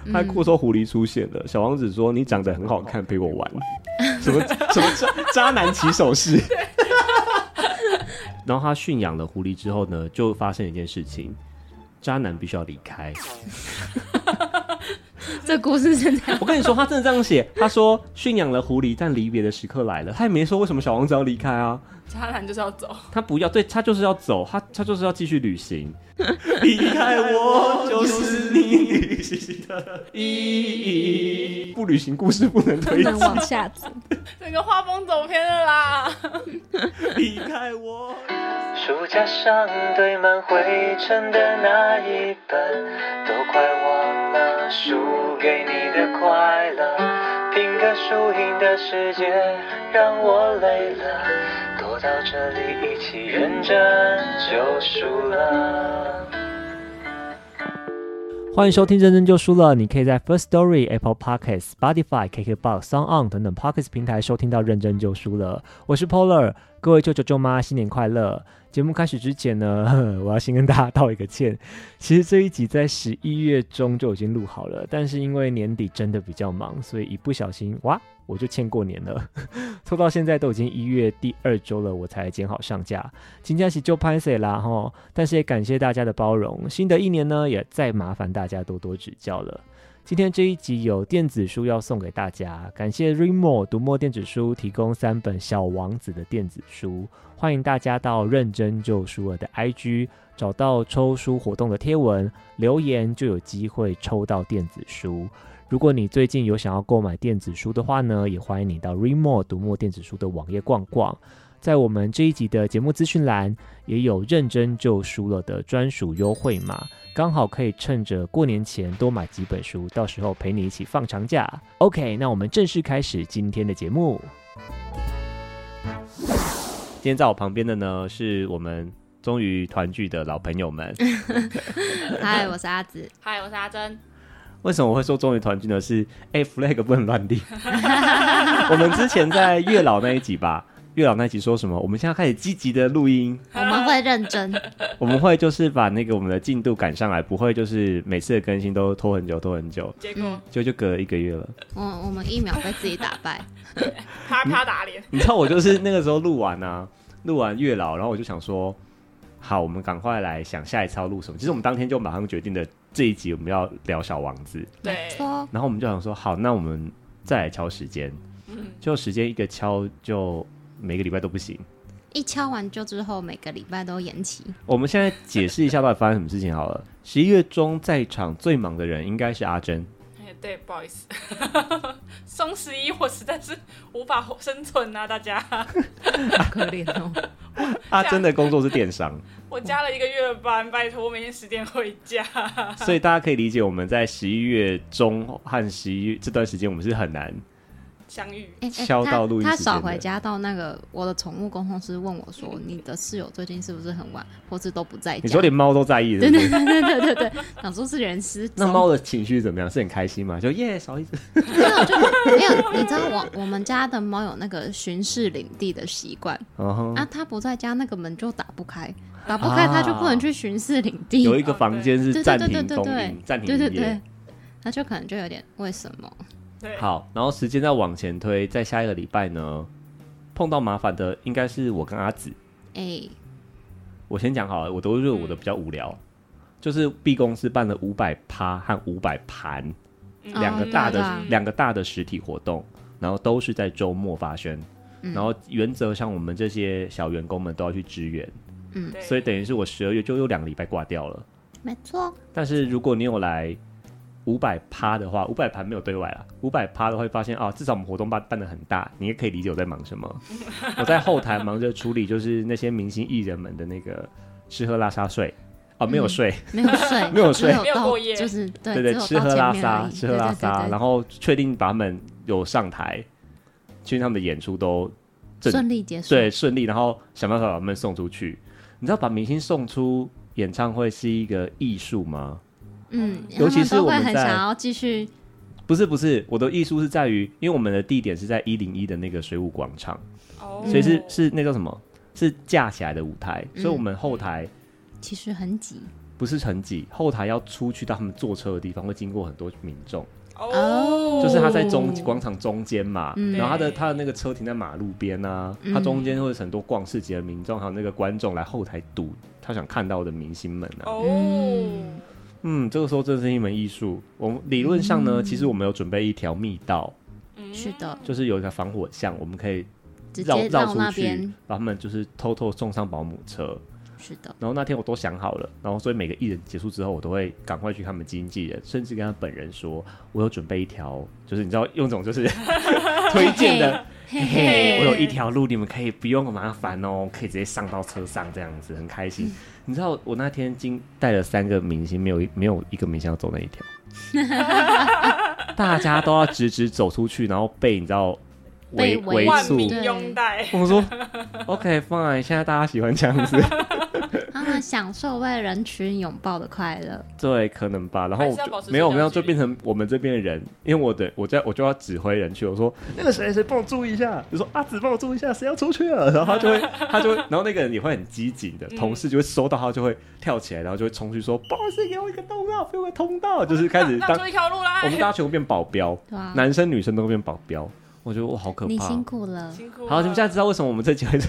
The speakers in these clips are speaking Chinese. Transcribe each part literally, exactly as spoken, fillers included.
他过说狐狸出现了，小王子说你长得很好看，陪我玩。什么什么渣渣男起手式。然后他驯养了狐狸之后呢，就发生一件事情，渣男必须要离开。 这故事是这样。 我跟你说，他真的这样写。他说驯养了狐狸，但离别的时刻来了。他也没说为什么小王子要离开啊。 渣男就是要走， 他不要，对他就是要走，他他就是要继续旅行。离开我就是你旅行的意义。不旅行故事不能推进， 不能往下走。 整个画风走偏了啦。 离开我。 书架上堆满灰尘的那一本，都快忘了输给你的快乐。拼个输赢的世界让我累了，躲到这里一起认真就输了。 欢迎收听认真就输了，你可以在 First Story、Apple Podcast、Spotify、K K B O X、Sound On 等等 Podcast 平台收听到认真就输了。我是 Polar， 各位舅舅舅妈新年快乐。节目开始之前呢，我要先跟大家道一个歉。其实这一集在十一月中就已经录好了，但是因为年底真的比较忙，所以一不小心哇，我就欠过年了。拖到现在都已经一月第二周了，我才剪好上架。今天是就拍摄啦齁，但是也感谢大家的包容。新的一年呢，也再麻烦大家多多指教了。今天这一集有电子书要送给大家，感谢 Readmoo 读墨电子书提供三本小王子的电子书，欢迎大家到认真就输了的 I G 找到抽书活动的贴文，留言就有机会抽到电子书。如果你最近有想要购买电子书的话呢，也欢迎你到 Readmoo 读墨电子书的网页逛逛。在我们这一集的节目资讯栏也有认真就输了的专属优惠码，刚好可以趁着过年前多买几本书，到时候陪你一起放长假。 OK， 那我们正式开始今天的节目。今天在我旁边的呢，是我们终于团聚的老朋友们。 嗨，我是阿紫。 嗨，我是阿珍。 为什么我会说终于团聚呢？是哎、欸、flag 不能乱立。我们之前在月老那一集吧，月老那一集说什么？我们现在开始积极的录音， 我们会认真， 我们会就是把那个我们的进度赶上来，不会就是每次的更新都拖很久拖很久。 结果就就隔了一个月了。 我我们一秒被自己打败， 啪啪打脸。 你知道我就是那个时候录完啊，录完月老，然后我就想说，好，我们赶快来想下一次要录什么。其实我们当天就马上决定的，这一集我们要聊小王子。 对， 然后我们就想说，好，那我们再来敲时间。嗯，就时间一个敲就。每个礼拜都不行， 一敲完就之后每个礼拜都延期。 我们现在解释一下到底发生什么事情好了。十一月中在场最忙的人应该是阿珍。 哎，对，不好意思，双十一我实在是无法生存啊，大家。 好可怜哦。 阿珍的工作是电商， 我加了一个月班，拜托，我每天十点回家。 所以大家可以理解我们在十一月中和十一月这段时间，我们是很难。 相遇敲到录音时间的、 欸欸、他, 他少回家到那个我的宠物沟通师问我说：“你的室友最近是不是很晚，或是都不在家？” 你说连猫都在意， 对对对对对对对，想说是人失踪。 那猫的情绪怎么样？是很开心吗？就耶，少一只。 没有，就没有。你知道我我们家的猫有那个巡视领地的习惯、uh-huh. 啊，它不在家，那个门就打不开，打不开它就不能去巡视领地。 啊、有一个房间是暂停供应，暂停营业， 对对对，那就可能就有点为什么。 好，然后时间再往前推，在下一个礼拜呢，碰到麻烦的应该是我跟阿紫。哎、欸，我先讲好了，我都是我的比较无聊，嗯、就是 B 公司办了五百趴和五百盘两个大的两、嗯、个大的实体活动，然后都是在周末发生，嗯、然后原则上我们这些小员工们都要去支援，嗯，所以等于是我十二月就有两个礼拜挂掉了， 没错。但是如果你有来。五百趴的话，五百盘没有对外啦。五百趴的话会发现啊，至少我们活动办办得很大，你也可以理解我在忙什么。我在后台忙着处理，就是那些明星艺人们的那个吃喝拉撒睡哦，没有睡， 嗯、没有睡， 没有睡， 没有过夜， 就是对对对，吃喝拉撒，吃喝拉撒，然后确定把他们有上台，确定他们的演出都顺利结束， 对，顺利，然后想办法把他们送出去。你知道把明星送出演唱会是一个艺术吗？ 嗯， 尤其是我们在很想要继续， 不是不是，我的艺术是在于，因为我们的地点是在一零一的那个水舞广场，哦，所以是是那叫什么？是架起来的舞台，嗯、所以我们后台其实很挤， 不不是很挤，后台要出去到他们坐车的地方会经过很多民众。 哦， 就是他在中广场中间嘛、 嗯， 然后他的他的那个车停在马路边啊，他、嗯、中间会有很多逛市集的民众，还有那个观众来后台堵他想看到的明星们啊。 哦， 嗯，这个时候真是一门艺术。我们理论上呢、嗯，其实我们有准备一条密道， 是的， 就是有一个防火巷，我们可以绕绕出去，把他们就是偷偷送上保姆车。 是的， 然后那天我都想好了，然后所以每个艺人结束之后，我都会赶快去他们经纪人，甚至跟他本人说，我有准备一条，就是你知道用这种就是推荐的，嘿嘿，我有一条路，你们可以不用麻烦哦，可以直接上到车上，这样子很开心。嗯、你知道我那天经带了三个明星，没有没有一个明星要走那一条，大家都要直直走出去，然后被你知道。围围住， 拥戴。 我说 ，OK fine， 现在大家喜欢这样子， 他们享受被人群拥抱的快乐。 对，可能吧。然后没有没有，就变成我们这边的人，因为我的我在我就要指挥人去，我说那个谁谁帮我注意一下，就说阿紫帮我注意一下，谁要出去了，然后他就会他就会，然后那个人也会很机警的，同事就会收到他就会跳起来，然后就会冲去说，不好意思，给我一个通道，给我一个通道，就是开始当出一条路来， 我们大家全部变保镖，男生女生都变保镖。我觉得我好可怕， 你辛苦了， 辛苦了。 好，你们现在知道为什么我们这集会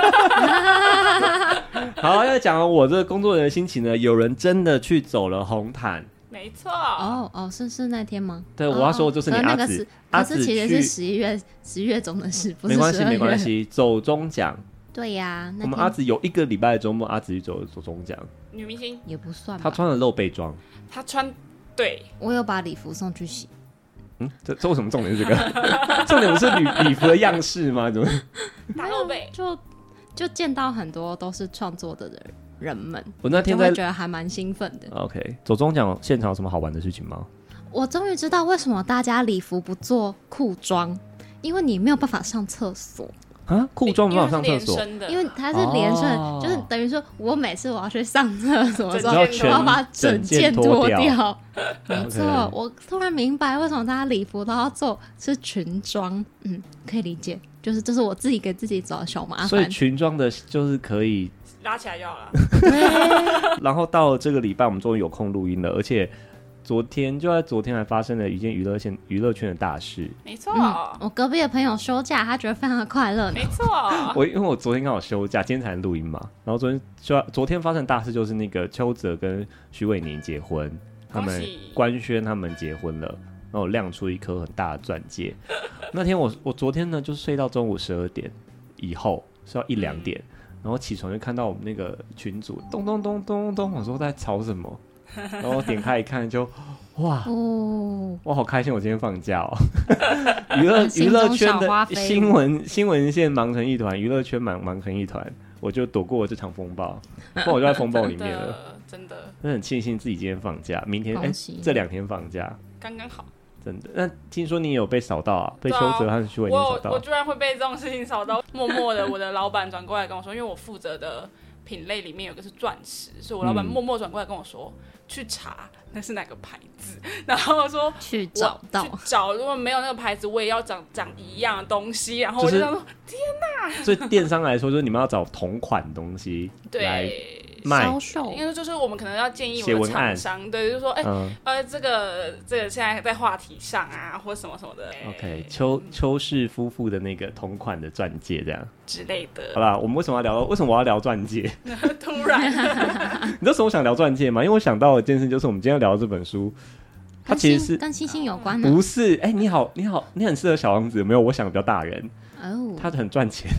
好，要讲我这个工作人员心情呢，有人真的去走了红毯， 没错。 哦哦，是是那天吗？ 对，我要说的就是你阿紫， 阿紫其实是十一月十一月中的事，不是没关系没关系，走中奖。 对呀， 我们阿紫有一个礼拜的周末，阿紫去走了走中奖， 女明星也不算吧， 她穿了露背装， 她穿对， 我有把礼服送去洗。 嗯，这这为什么重点是这个？重点不是礼礼服的样式吗？怎么大露背？ 就就见到很多都是创作的人人们， 我那天在就会觉得还蛮兴奋的。 OK， 走中奖现场有什么好玩的事情吗？ 我终于知道为什么大家礼服不做裤装，因为你没有办法上厕所。 啊，裤装没有上厕所， 因为它是连身，哦、就是等于说我每次我要去上厕所的时候，我要把整件脱掉。没错， okay. 我突然明白为什么大家礼服都要做是裙装，嗯，可以理解，就是这是我自己给自己找的小麻烦。 所以裙装的就是可以拉起来就好了。 然后到了这个礼拜，我们终于有空录音了，而且。昨天就在昨天还发生了一件娱乐线娱乐圈的大事， 没错、 嗯。我隔壁的朋友休假，他觉得非常的快乐， 没错。 我因为我昨天刚好休假，今天才录音嘛。然后昨天就昨天发生的大事就是那个邱泽跟徐伟宁结婚，他们官宣他们结婚了，然后亮出一颗很大的钻戒。那天我我昨天呢就睡到中午十二点以后，睡到一两点，然后起床就看到我们那个群组咚咚咚咚咚，我说在吵什么？然后我点开一看就，哇，哦、我好开心！我今天放假哦。娱乐娱乐圈的新闻新闻线忙成一团，娱乐圈忙忙成一团，我就躲过了这场风暴。不然我就在风暴里面了， 真的。 真的很庆幸自己今天放假，明天哎、欸、这两天放假， 刚刚好。 真的？那听说你也有被扫到啊？被邱泽和徐伟宁扫到、 啊我？我居然会被这种事情扫到，默默的，我的老板转过来跟我说，因为我负责的品类里面有个是钻石，所以我老板默默转过来跟我说。嗯去查那是哪个牌子，然后说去找到去找，如果没有那个牌子，我也要长长一样的东西。然后我就想说，就是、天哪！ 所以电商来说，就是你们要找同款东西来卖销售， 因为就是我们可能要建议我们厂商，对，就是说，哎、欸嗯，呃，这个这个现在在话题上啊，或什么什么的。 OK， 邱邱氏夫妇的那个同款的钻戒这样之类的。 好啦，我们为什么要聊？为什么我要聊钻戒？ 突然， 你知道什么我想聊钻戒吗？因为我想到一件事，就是我们今天要聊的这本书，它其实是跟星星有关的。 不是，哎、欸，你好，你好，你很适合小王子，有没有？我想的比较大人哦，他很赚钱。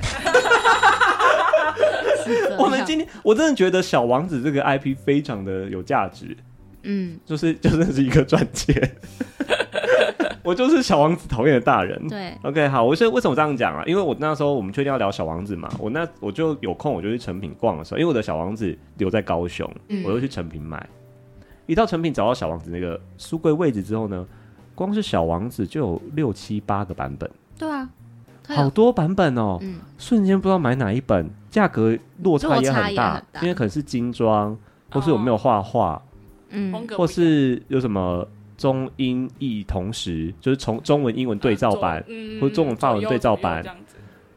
我们今天我真的觉得小王子这个 I P 非常的有价值，嗯，就是就真的是一个赚钱。我就是小王子讨厌的大人。 对 ，OK， 好，我是为什么这样讲啊？因为我那时候我们确定要聊小王子嘛，我那我就有空我就去诚品逛的时候，因为我的小王子留在高雄，嗯、我就去诚品买。一到诚品找到小王子那个书柜位置之后呢，光是小王子就有六七八个版本。 对啊。 好多版本哦、嗯，瞬间不知道买哪一本，价格落差也很 大, 很大，因为可能是精装，或是有没有画画，嗯，或是有什么中英译同时，就是从中文英文对照版，嗯、或者中文法文对照版，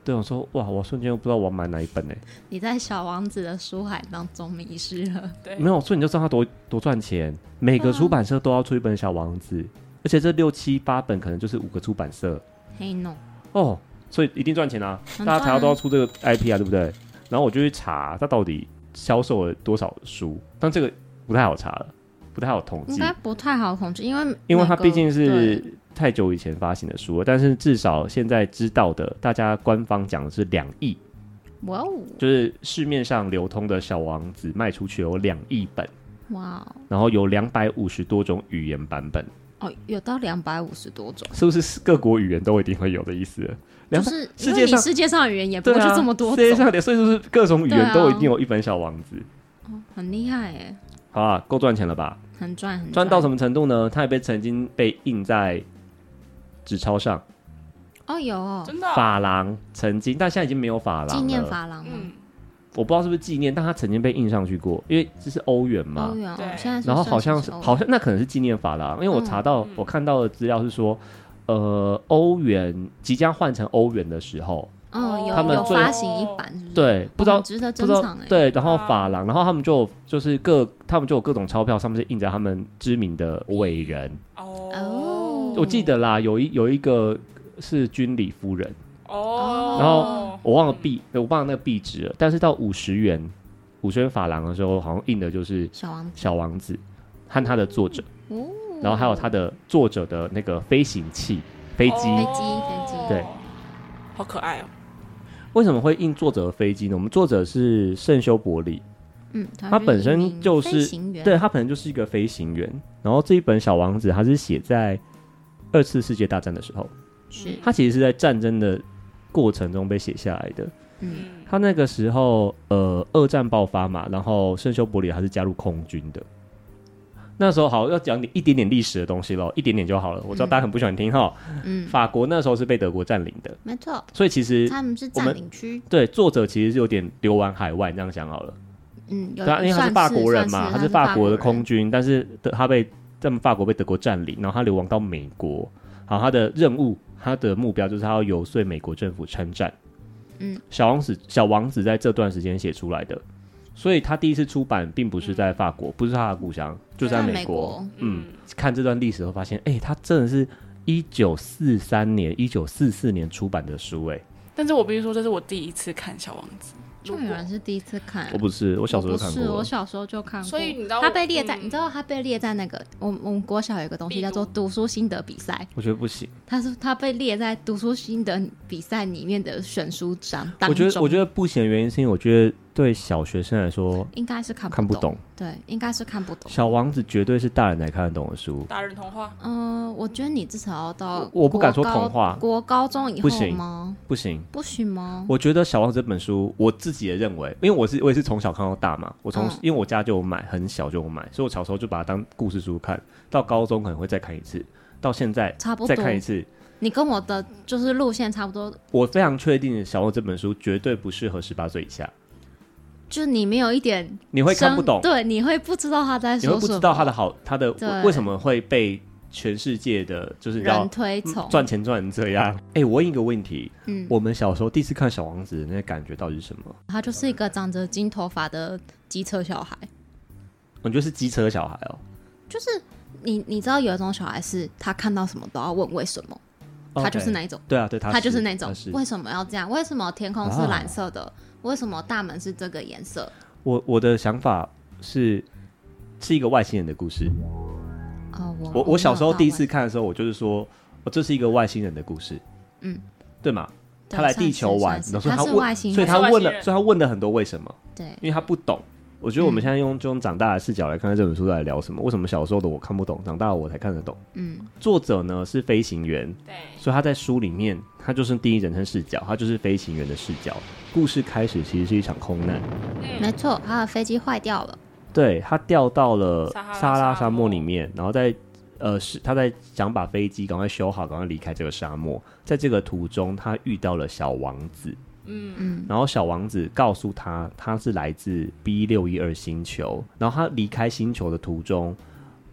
对我说哇，我瞬间又不知道我要买哪一本呢、欸。 你在小王子的书海当中迷失了。 对， 没有，所以你就知道他多多赚钱。每个出版社都要出一本小王子，嗯、而且这六七八本可能就是五个出版社。 黑弄哦，所以一定赚钱啊！大家才要都要出这个 I P 啊，对不对？然后我就去查他到底销售了多少书，但这个不太好查了，不太好统计， 应该不太好统计，因为因为它毕竟是太久以前发行的书了，但是至少现在知道的，大家官方讲的是两亿， 哇哦， 就是市面上流通的小王子卖出去有两亿本， 哇哦， 然后有两百五十多种语言版本。 哦，有到两百五十多种， 是不是各国语言都一定会有的意思了？ 就是世界上世界上语言也不会就这么多种， 世界上所以就是各种语言都一定有一本小王子， 啊哦、很厉害耶！ 好啊，够赚钱了吧？ 很赚，很赚到什么程度呢？它也被曾经被印在纸钞上。 哦，有哦， 真的、哦。 珐琅曾经，但现在已经没有珐琅了。 纪念珐琅吗？嗯， 我不知道是不是纪念，但它曾经被印上去过，因为这是欧元嘛。 欧元， 对。 现在是然后好像是，好像那可能是纪念珐琅，因为我查到、嗯、我看到的资料是说，呃，欧元即将换成欧元的时候。 哦，有他们有发行一版是不是？ 对，不知道、 哦、值得珍藏哎。 对，然后珐琅，然后他们就就是各他们就有各种钞票，上面是印着他们知名的伟人。 哦， 我记得啦，有一有一个是君里夫人。 哦， 然后我忘了币，我忘了那个币值了。但是到五十元五十元珐琅的时候，好像印的就是小王子， 小王子和他的作者。 哦， 然后还有他的作者的那个飞行器飞机， 飞机飞机， 对， 好可爱哦。 为什么会印作者的飞机呢？我们作者是圣修伯里， 嗯， 他本身就是对他本身就是一个飞行员。然后这一本小王子，他是写在二次世界大战的时候， 是他其实是在战争的过程中被写下来的。 嗯， 他那个时候呃，二战爆发嘛，然后圣修伯里他是加入空军的。那时候好要讲一点点历史的东西咯，一点点就好了。我知道大家很不喜欢听哈。嗯，法国那时候是被德国占领的， 没错。 所以其实他们是占领区。 对，作者其实是有点流亡海外，这样想好了。 嗯，有对啊，因为他是法国人嘛，他是法国的空军，但是他被他们法国被德国占领，然后他流亡到美国。好，他的任务，他的目标就是他要游说美国政府参战。嗯，小王子，小王子在这段时间写出来的。所以他第一次出版并不是在法国，嗯、不是他的故乡，就在美国。嗯，看这段历史后发现，哎、欸，他真的是一九四三年、一九四四年出版的书、欸，哎。 但是我必须说，这是我第一次看《小王子》。 就有人是第一次看， 我不是，我小时候就看过。 不是，我小时候就看过。 所以你知道， 他被列在，嗯、你知道他被列在那个，我我们国小有一个东西叫做读书心得比赛。 我觉得不行。 他是他被列在读书心得比赛里面的选书章当中。 我觉得我觉得不行的原因是因为我觉得对小学生来说应该是看不看不懂。 对，应该是看不懂。 小王子绝对是大人才看得懂的书。 大人童话。 嗯、呃，我觉得你至少要到我不敢说童话， 国高中以后吗？ 不行， 不行吗？ 我觉得小王子这本书，我自己也认为，因为我是我也是从小看到大嘛，我从、嗯、因为我家就有买，很小就有买，所以我小时候就把它当故事书看，到高中可能会再看一次，到现在差不多再看一次。 你跟我的就是路线差不多。 我非常确定，小王子这本书绝对不适合十八岁以下。 就你没有一点， 你会看不懂， 对，你会不知道他在说什么， 你会不知道他的好，他的为什么会被全世界的就是人推崇， 赚钱赚成这样。哎、欸，我问一个问题，嗯，我们小时候第一次看小王子的那个感觉到底是什么？ 他就是一个长着金头发的机车小孩。 我觉得是机车小孩哦， 就是你你知道有一种小孩是他看到什么都要问为什么。Okay, 他就是那一种， 对啊，对，他, 他就是那种，为什么要这样？为什么天空是蓝色的？啊、为什么大门是这个颜色？ 我我的想法是，是一个外星人的故事。 哦，我我我小时候第一次看的时候，我就是说，哦，这是一个外星人的故事，嗯，对吗？他来地球玩，然后他问，所以他问了，所以他问了很多为什么？ 对， 因为他不懂。我觉得我们现在用这种长大的视角来看待这本书来聊什么？为什么小时候的我看不懂，长大的我才看得懂？嗯，作者呢是飞行员， 对， 所以他在书里面他就是第一人称视角，他就是飞行员的视角。故事开始其实是一场空难， 嗯、没错，他的飞机坏掉了， 对，他掉到了撒哈拉沙漠里面，然后在呃是他在想把飞机赶快修好，赶快离开这个沙漠。在这个途中，他遇到了小王子。嗯嗯，然后小王子告诉他，他是来自 B 六一二星球，然后他离开星球的途中，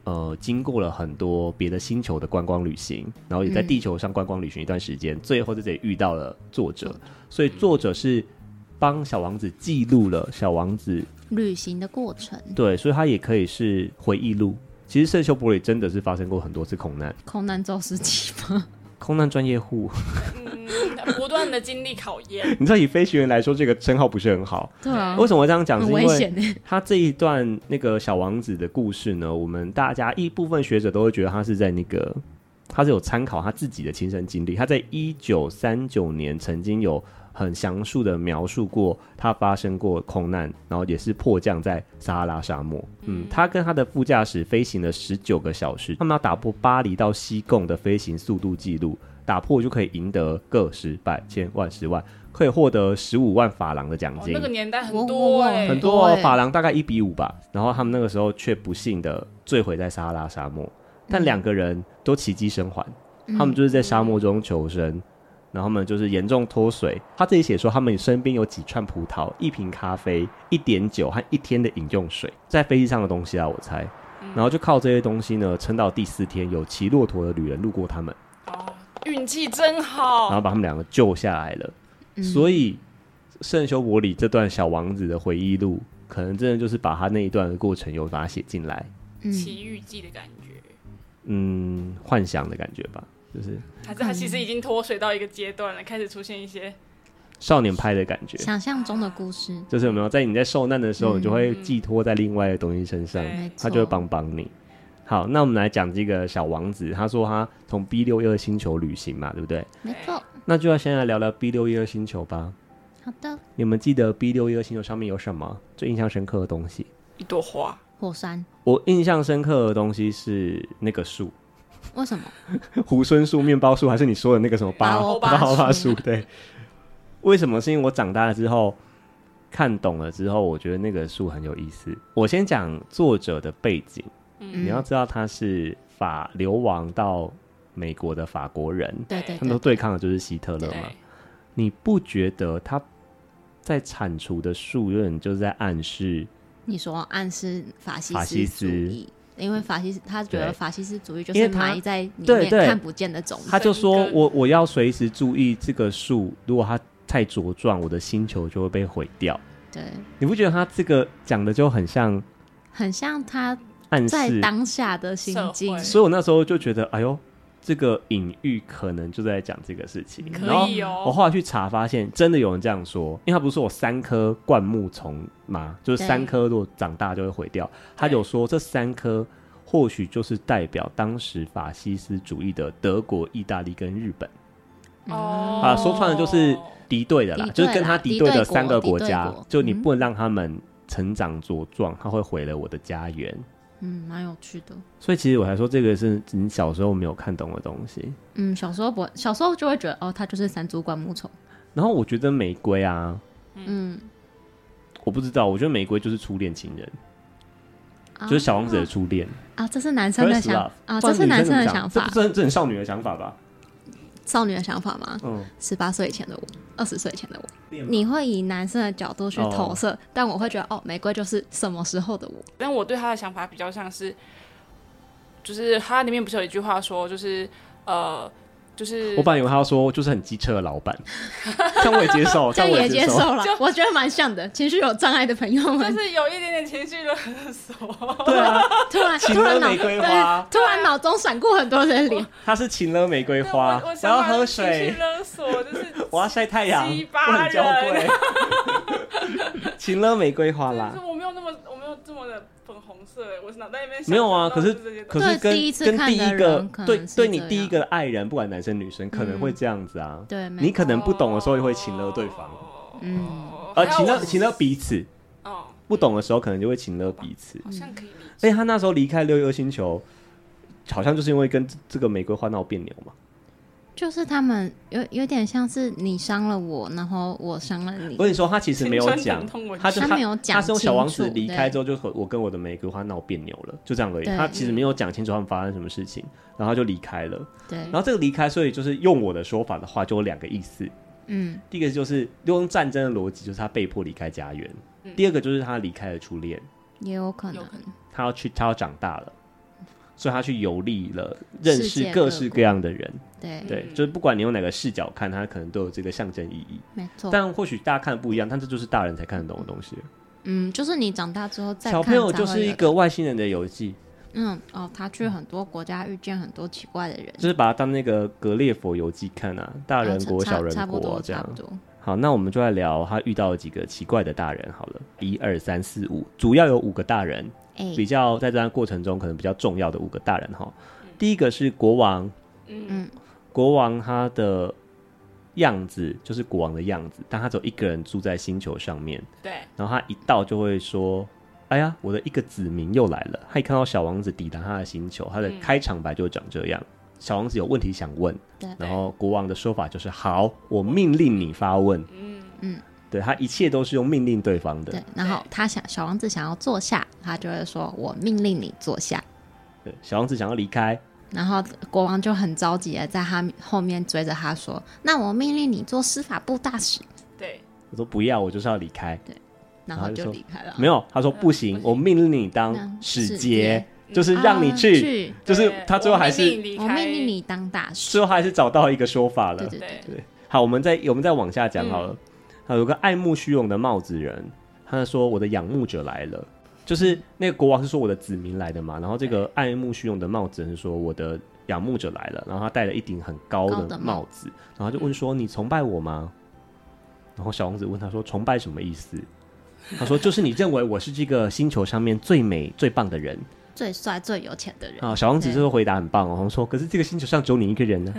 呃经过了很多别的星球的观光旅行，然后也在地球上观光旅行一段时间，嗯、最后在这里遇到了作者，所以作者是帮小王子记录了小王子旅行的过程。 对，所以他也可以是回忆录。其实圣修伯里真的是发生过很多次空难， 空难肇事期吗？ 空难专业户， 嗯，不断的经历考验。 你知道以飞行员来说，这个称号不是很好。 对啊。 为什么我这样讲？是因为他这一段那个小王子的故事呢，我们大家一部分学者都会觉得他是在那个，他是有参考他自己的亲身经历。他在一九三九年曾经有很详述的描述过他发生过空难，然后也是迫降在撒哈拉沙漠。嗯，他跟他的副驾驶飞行了十九个小时，他们要打破巴黎到西贡的飞行速度记录，打破就可以赢得个十百千万十万，可以获得十五万法郎的奖金。 哦，那个年代很多哎、欸， 很多、哦、法郎大概一比五吧。然后他们那个时候却不幸的坠毁在撒哈拉沙漠，但两个人都奇迹生还、嗯，他们就是在沙漠中求生。嗯，然后他们就是严重脱水，他这里写说他们身边有几串葡萄、一瓶咖啡、一点酒和一天的饮用水，在飞机上的东西啊，我猜。然后就靠这些东西呢，撑到第四天，有骑骆驼的旅人路过他们， 哦，运气真好， 然后把他们两个救下来了。嗯、所以圣修伯里这段小王子的回忆录，可能真的就是把他那一段的过程有把它写进来， 奇遇记的感觉， 嗯，幻想的感觉吧。就是还是他其实已经脱水到一个阶段了，开始出现一些少年派的感觉， 想象中的故事。 就是有没有在你在受难的时候，嗯、你就会寄托在另外的东西身上，他就会帮帮你。好，那我们来讲这个小王子，他说他从 B 六一二 星球旅行嘛，对不对？ 没错。 那就要先来聊聊 B 六一二 星球吧。 好的。你们记得 B 六一二 星球上面有什么最印象深刻的东西？ 一朵花， 火山。 我印象深刻的东西是那个树。 为什么？ 猢狲树、面包树，还是你说的那个什么巴巴巴树？对，为什么？是因为我长大了之后看懂了之后，我觉得那个树很有意思。我先讲作者的背景，嗯、你要知道他是法流亡到美国的法国人， 对 对, 对， 他们都对抗的就是希特勒嘛。你不觉得他在铲除的树有点就是在暗示？ 你说暗示法西斯主义？因为法西斯，他觉得法西斯主义就是埋在里面看不见的种子。 他就说我我要随时注意这个树，如果它太茁壮，我的星球就会被毁掉。 对， 你不觉得他这个讲的就很像， 很像他在当下的心境？ 所以我那时候就觉得，哎呦，这个隐喻可能就在讲这个事情。 可以哦。 我后来去查，发现真的有人这样说，因为他不是说有三棵灌木丛吗？就是三棵如果长大就会毁掉。他有说这三棵或许就是代表当时法西斯主义的德国、意大利跟日本。哦，啊，说穿了就是敌对的啦，就是跟他敌对的三个国家，就你不能让他们成长茁壮，他会毁了我的家园。 嗯，蛮有趣的。 所以其实我还说这个是你小时候没有看懂的东西。 嗯，小时候不，小时候就会觉得哦，它就是三株灌木丛。 然后我觉得玫瑰啊，嗯，我不知道，我觉得玫瑰就是初恋情人，啊、就是小王子的初恋啊，这是男生的想啊，这是男生的想法， 这不是很少女的想法吧？ 少女的想法吗？嗯，十八岁以前的我，二十岁以前的我，你会以男生的角度去投射，哦、但我会觉得哦，玫瑰就是什么时候的我。 但我对他的想法比较像是，就是他里面不是有一句话说，就是呃，就是我本来以为他要说就是很机车的老板，这样我也接受， 这样也接受了，我觉得蛮像的。情绪有障碍的朋友们， 就是有一点点情绪勒索。 对啊， 突然情勒玫瑰花， 突然脑中闪过很多人脸。 他是情勒玫瑰花， 我, 我, 我要喝水， 情绪勒索就是我要晒太阳，我很娇贵。情勒玫瑰花啦， 我没有那么，我没有这么的粉红色，我脑袋里面没有啊。可是可是跟第一次跟第一个对对你第一个的爱人，不管男生女生，可能会这样子啊。 嗯、对， 你可能不懂的时候会情勒对方， 嗯， 呃，情勒情勒彼此。哦，不懂的时候可能就会情勒彼此。 好像可以理解。 而且他那时候离开六一二星球，好像就是因为跟这个玫瑰花闹别扭嘛。 就是他们有有点像是你伤了我，然后我伤了你。 我跟你说，他其实没有讲，他就他没有讲， 他是用小王子离开之后，就我跟我的玫瑰花闹别扭了，就这样而已。他其实没有讲清楚他们发生什么事情，然后他就离开了。 对， 然后这个离开，所以就是用我的说法的话，就有两个意思。嗯，第一个就是用战争的逻辑，就是他被迫离开家园；嗯、第二个就是他离开了初恋， 也有可能， 他要去，他要长大了。 所以他去游历了，认识各式各样的人。 对对，就是不管你用哪个视角看，它可能都有这个象征意义。 没错， 但或许大家看的不一样，但这就是大人才看得懂的东西。 嗯，就是你长大之后再看， 小朋友就是一个外星人的游记。 嗯，哦，他去很多国家遇见很多奇怪的人， 就是把它当那个格列佛游记看啊，大人国、小人国这样。好，那我们就来聊他遇到了几个奇怪的大人好了，一二三四五，主要有五个大人，欸、比较在这段过程中可能比较重要的五个大人哈。第一个是国王，嗯，国王他的样子就是国王的样子，但他只有一个人住在星球上面， 对， 然后他一到就会说。哎呀，我的一个子民又来了！他一看到小王子抵达他的星球，他的开场白就长这样。嗯、小王子有问题想问，然后国王的说法就是：好，我命令你发问。嗯嗯，对他一切都是用命令对方的。 对，然后他想小王子想要坐下，他就会说：我命令你坐下。 对，小王子想要离开， 然后国王就很着急的在他后面追着他说：那我命令你做司法部大使。 对， 我说不要，我就是要离开。 对。然后就离开了。 没有，他说不行，我命令你当使节，就是让你去，去就是他最后还是我命令你当大使， 最后还是找到一个说法了。 对对 对, 对。好，我们再我们再往下讲好了。嗯、有个爱慕虚荣的帽子人，他说我的仰慕者来了，就是那个国王是说我的子民来的嘛，然后这个爱慕虚荣的帽子人说我的仰慕者来了，然后他戴了一顶很高的帽子，然后就问说你崇拜我吗？然后小王子问他说崇拜什么意思？他说就是你认为我是这个星球上面最美最棒的人， 最帅最有钱的人啊！小王子这个回答很棒哦，他说可是这个星球上只有你一个人呢。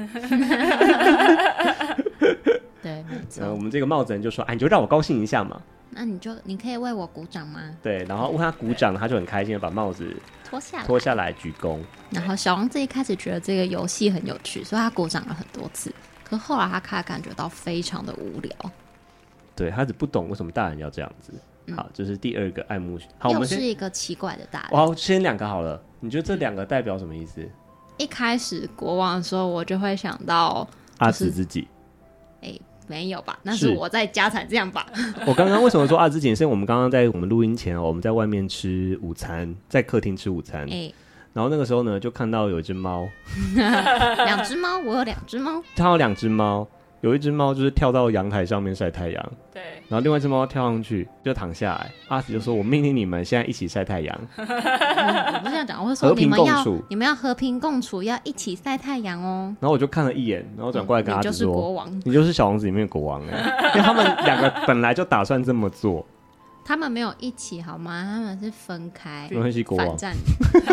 对，没错。 我们这个帽子人就说哎，你就让我高兴一下嘛， 那你就你可以为我鼓掌吗？ 对，然后问他鼓掌，他就很开心的把帽子脱下来脱下来鞠躬。 然后小王子一开始觉得这个游戏很有趣，所以他鼓掌了很多次，可后来他开始感觉到非常的无聊。 对，他只不懂为什么大人要这样子。好，这是第二个爱慕。好，我们又是一个奇怪的大人。 好，先两个好了。你觉得这两个代表什么意思？ 一开始国王的时候，我就会想到、就是、 阿紫自己。 哎、欸，没有吧？那是我在家才这样吧。 我刚刚为什么说阿紫自己？是因为我们刚刚在我们录音前，我们在外面吃午餐，在客厅吃午餐。哎、欸，然后那个时候呢，就看到有一只猫， 两只猫，我有两只猫。 它有两只猫。有一只猫就是跳到阳台上面晒太阳， 对， 然后另外一只猫跳上去就躺下来，阿紫就说我命令你们现在一起晒太阳。 嗯、我不是这样讲，我会说你们要你们要和平共处，要一起晒太阳哦。 然后我就看了一眼，然后转过来跟阿紫说、嗯、你就是国王， 你就是小王子里面的国王哎，因为他们两个本来就打算这么做。 他们没有一起好吗？他们是分开， 没关系，国王反战。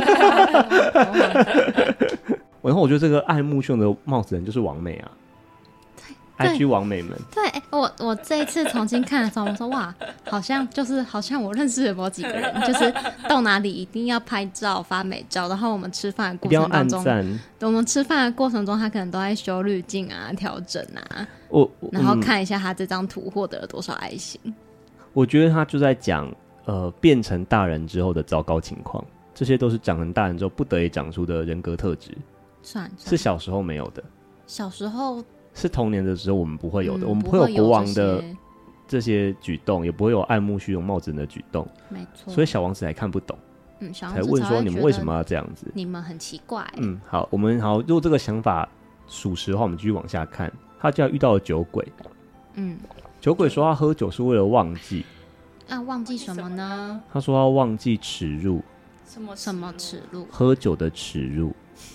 然后我觉得这个爱慕秀的帽子人就是王美啊。I G 网美们， 对、欸、我我这一次重新看的时候，我说哇，好像就是好像我认识了某几个人，就是到哪里一定要拍照发美照，然后我们吃饭的过程当中，我们吃饭的过程中，他可能都在修滤镜啊、调整啊，我然后看一下他这张图获得了多少爱心。 我觉得他就在讲，呃，变成大人之后的糟糕情况，这些都是长成大人之后不得已长出的人格特质， 算是小时候没有的， 小时候。 是童年的时候我们不会有的、嗯、我们不会有国王的这些举动，也不会有爱慕虚荣帽子人的举动， 没错， 所以小王子还看不懂， 嗯，小王子才问说你们为什么要这样子， 你们很奇怪、欸、 嗯，好，我们好，如果这个想法属实的话，我们继续往下看，他就要遇到了酒鬼，嗯，酒鬼说他喝酒是为了忘记， 啊，忘记什么呢？ 他说他忘记耻辱， 什么什么耻辱？ 喝酒的耻辱。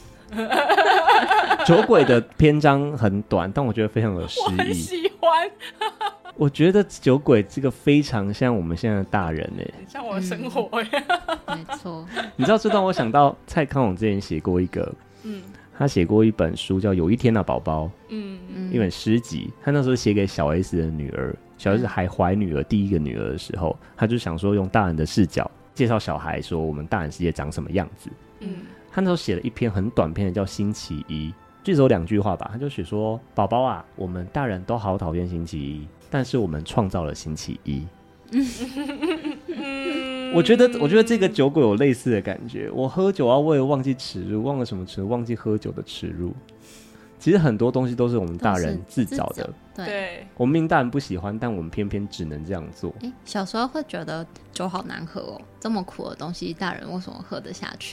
酒鬼的篇章很短，但我觉得非常有诗意。我很喜欢。 我觉得酒鬼这个非常像我们现在的大人哎、欸， 很像我的生活哎、 嗯。没错。 你知道这段我想到蔡康永之前写过一个，嗯，他写过一本书叫《有一天啊宝宝》，嗯嗯，一本诗集。他那时候写给小 S 的女儿，小 S 还怀女儿第一个女儿的时候，他就想说用大人的视角介绍小孩，说我们大人世界长什么样子。嗯。他那时候写了一篇很短篇的叫《星期一》，就只有两句话吧。他就写说：“宝宝啊，我们大人都好讨厌星期一，但是我们创造了星期一。”我觉得，我觉得这个酒鬼有类似的感觉。我喝酒要为了忘记耻辱，忘了什么耻辱？忘记喝酒的耻辱。其实很多东西都是我们大人自找的。 对， 我们明明大人不喜欢，但我们偏偏只能这样做。 欸、小时候会觉得酒好难喝哦，这么苦的东西，大人为什么喝得下去？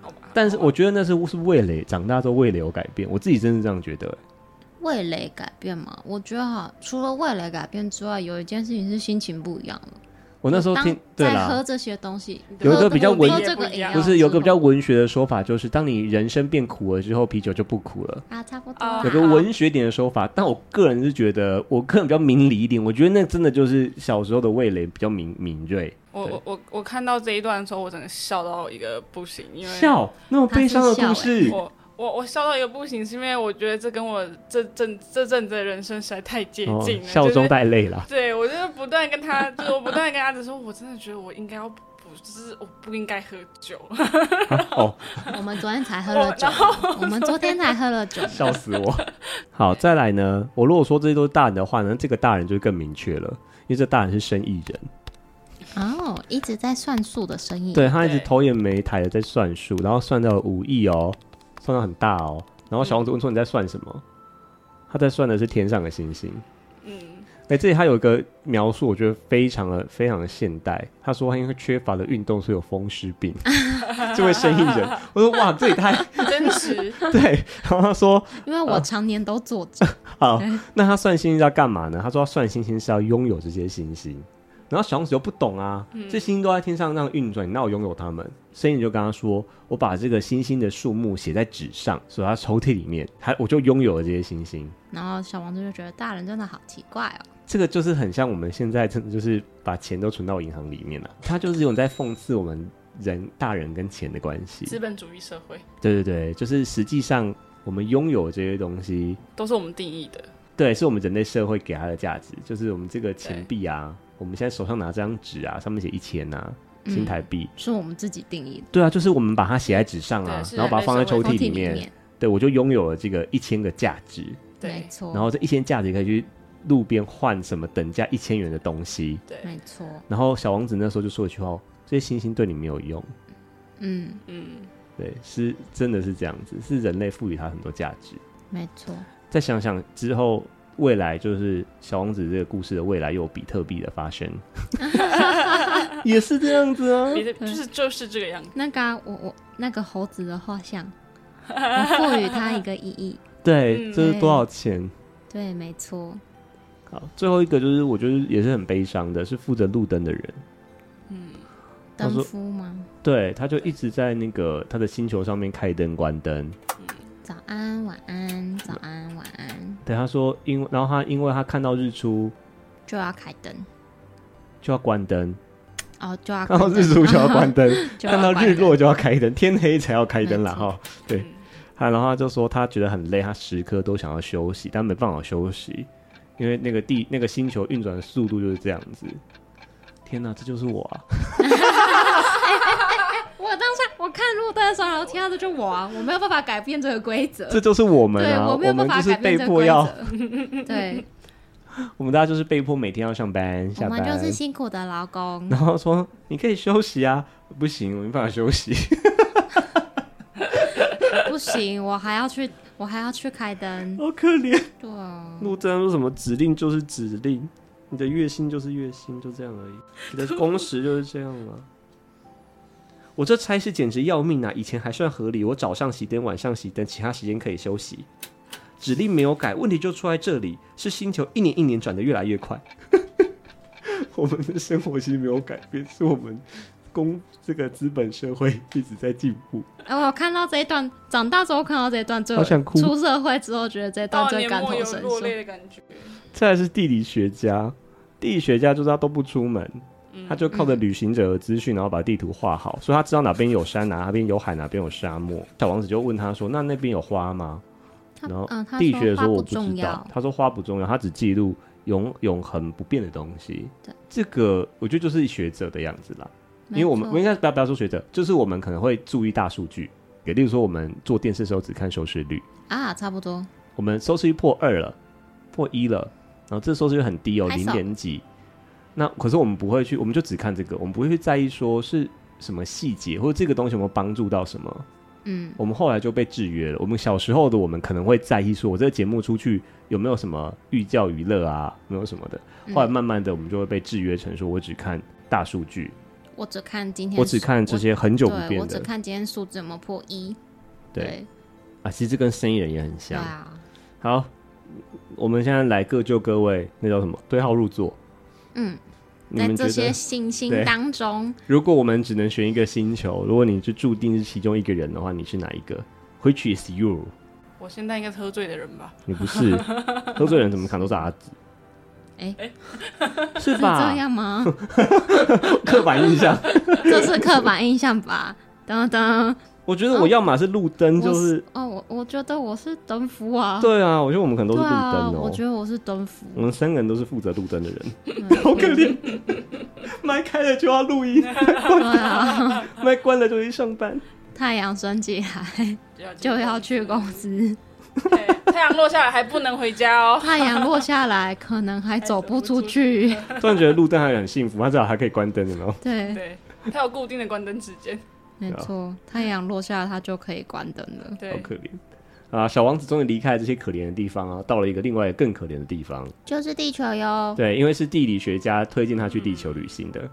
好吧。 但是我觉得那是是味蕾长大之后味蕾有改变，我自己真是这样觉得、欸。 味蕾改变嘛，我觉得哈，除了味蕾改变之外，有一件事情是心情不一样了。 我那时候听，对啦， 在喝这些东西， 有一个比较文， 这个饮料不是有个比较文学的说法，就是当你人生变苦了之后，啤酒就不苦了啊，差不多、啊。 有个文学点的说法，但我个人是觉得，我个人比较明理一点，我觉得那真的就是小时候的味蕾比较敏敏锐。 我我我我看到这一段的时候，我整个笑到一个不行，因为笑那么悲伤的故事。 我我我笑到一个不行，是因为我觉得这跟我这阵这阵子的人生实在太接近了， 哦、笑中带泪啦、 就是。对，我就是不断跟他，就是我不断跟阿紫说，我真的觉得我应该要不，就是我不应该喝酒。 啊、哦， 我们昨天才喝了酒，我, 我们昨天才喝了酒， 笑死我。好，再来呢，我如果说这些都是大人的话呢，这个大人就更明确了，因为这大人是生意人。 哦，一直在算数的生意人， 对，他一直头也没抬的在算数，然后算到五亿哦。算到很大哦，然后小王子问说：“你在算什么？”嗯、他在算的是天上的星星。嗯，哎、欸，这里他有一个描述，我觉得非常的非常的现代。他说他因为缺乏了运动，所以有风湿病。这位生意人，我说哇，这也太真实。 对，然后他说， 因为我常年都坐着。 好，那他算星星是要干嘛呢？他说他算星星是要拥有这些星星。然后小王子又不懂啊，嗯、这星星都在天上这样运转，你哪有拥有它们？生意人就跟他说：“我把这个星星的数目写在纸上，锁在抽屉里面，还我就拥有了这些星星。” 然后小王子就觉得大人真的好奇怪哦。 这个就是很像我们现在真的就是把钱都存到银行里面了、啊，他就是有在讽刺我们人大人跟钱的关系。 资本主义社会。 对对对，就是实际上我们拥有这些东西都是我们定义的。 对，是我们人类社会给它的价值，就是我们这个钱币啊。我们现在手上拿这张纸啊，上面写一千啊，新台币、 嗯，是我们自己定义的。 对啊，就是我们把它写在纸上啊，然后把它放在抽屉里面。里面对，我就拥有了这个一千个价值。 没错。 然后这一千价值可以去路边换什么等价一千元的东西。 对， 没错。 然后小王子那时候就说一句话：“这些星星对你没有用。” 嗯嗯， 对，是真的是这样子，是人类赋予它很多价值。 没错。 再想想之后。未来就是小王子这个故事的未来，又有比特币的发生，也是这样子啊， 比特就是就是这个样子。 那个、啊、我我那个猴子的画像，我赋予它一个意义。 对，这是多少钱？ 对，对没错。 好，最后一个就是我觉得也是很悲伤的，是负责路灯的人。 嗯，灯夫吗？ 对，他就一直在那个他的星球上面开灯关灯。 早安，晚安，早安，晚安。 对，他说，因为然后他因为他看到日出就要开灯， 就要关灯。 哦，就要看到日出就要关灯，看到日落就要开灯，天黑才要开灯啦哈。对，嗯、然后他就说他觉得很累，他时刻都想要休息，但没办法休息，因为那个地那个星球运转的速度就是这样子。天哪，这就是我啊！ 我当时我看路灯的时候，然后听到这就我啊，我没有办法改变这个规则， 这就是我们啊， 对我没有办法改变这个规则，对， 我们大家就是被迫每天要上班下班， 我们就是辛苦的劳工。 然后说你可以休息啊，不行，我没办法休息， 不行，我还要去，我还要去开灯， 好可怜。 对啊， 路灯说什么指令就是指令，你的月薪就是月薪，就这样而已，你的工时就是这样啊。我这差事简直要命啊！以前还算合理，我早上熄灯，晚上熄灯，其他时间可以休息。指令没有改，问题就出在这里，是星球一年一年转得越来越快。我们的生活其实没有改变，是我们公这个资本社会一直在进步。 哎、欸，我看到这一段，长大之后看到这一段，就好想哭。 出社会之后，觉得这一段最感同身受， 落泪的感觉。 再来是地理学家，地理学家就是他都不出门。他就靠着旅行者的资讯，然后把地图画好，所以他知道哪边有山，哪边有海，哪边有沙漠。小王子就问他说：“那那边有花吗？”然后地理学说：“我不知道。”他说：“花不重要，他只记录永永恒不变的东西。”这个我觉得就是学者的样子啦。因为我们我应该不要不要说学者，就是我们可能会注意大数据，也例如说我们做电视的时候只看收视率啊，差不多。 我们收视率破二了，破一了，然后这收视率很低哦，零点几。那可是我们不会去，我们就只看这个，我们不会去在意说是什么细节，或者这个东西有没有帮助到什么。嗯，我们后来就被制约了。我们小时候的我们可能会在意说，我这个节目出去有没有什么寓教于乐啊，没有什么的。后来慢慢的，我们就会被制约成说，我只看大数据， 我只看今天， 我只看这些很久不变的， 我只看今天数字有没有破一。 对, 对啊，其实这跟生意人也很像。 对啊， 好，我们现在来各就各位，那叫什么？对号入座。 嗯，在这些星星当中， 如果我们只能选一个星球，如果你就注定是其中一个人的话，你是哪一个 ？Which is you？ 我现在应该是喝醉的人吧？ 你不是，喝醉的人怎么看都是阿紫。 哎、欸， 是吧？ 是这样吗？ 刻板印象， 这是刻板印象吧？等等， 我觉得我要么是路灯，就是哦，我我觉得我是灯夫啊。 对啊，我觉得我们可能都是路灯哦、 啊。我觉得我是灯夫。 我们三个人都是负责路灯的人，好可怜。麦开了就要录音，对啊，麦关了就去上班。 太阳升起来就要去公司。 太阳落下来还不能回家哦。 太阳落下来可能还走不出去。 突然觉得路灯还很幸福，它至少还可以关灯，有没有？ 对对，它有固定的关灯时间。 没错，太阳落下它就可以关灯了。 对， 好可怜啊！小王子终于离开了这些可怜的地方啊，到了一个另外更可怜的地方， 就是地球哟。 对，因为是地理学家推荐他去地球旅行的。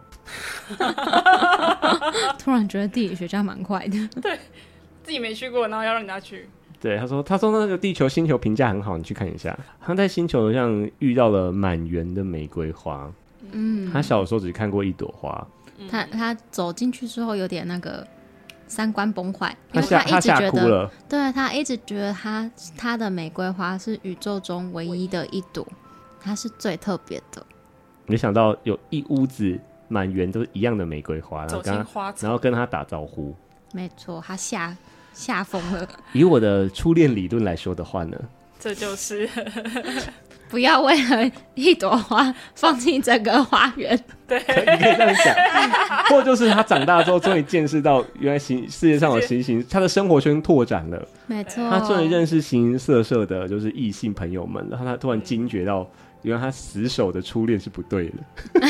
突然觉得地理学家蛮快的。 对，自己没去过，然后要让人家去。 对，他说，他说那个地球星球评价很好，你去看一下。他在星球上遇到了满园的玫瑰花。嗯，他小的时候只看过一朵花。 他他走进去之后有点那个三观崩坏，因为他一直觉得， 对， 他一直觉得他他的玫瑰花是宇宙中唯一的一朵，它是最特别的。 没想到有一屋子满园都是一样的玫瑰花，然后跟他，然后跟他打招呼。 没错，他吓吓疯了。 以我的初恋理论来说的话呢， 这就是不要为了一朵花放弃整个花园。 对， 你可以这样讲。或者就是他长大之后终于见识到原来形世界上有形形，他的生活圈拓展了。 没错， 他终于认识形形色色的就是异性朋友们了。然后他突然惊觉到原来他死守的初恋是不对的。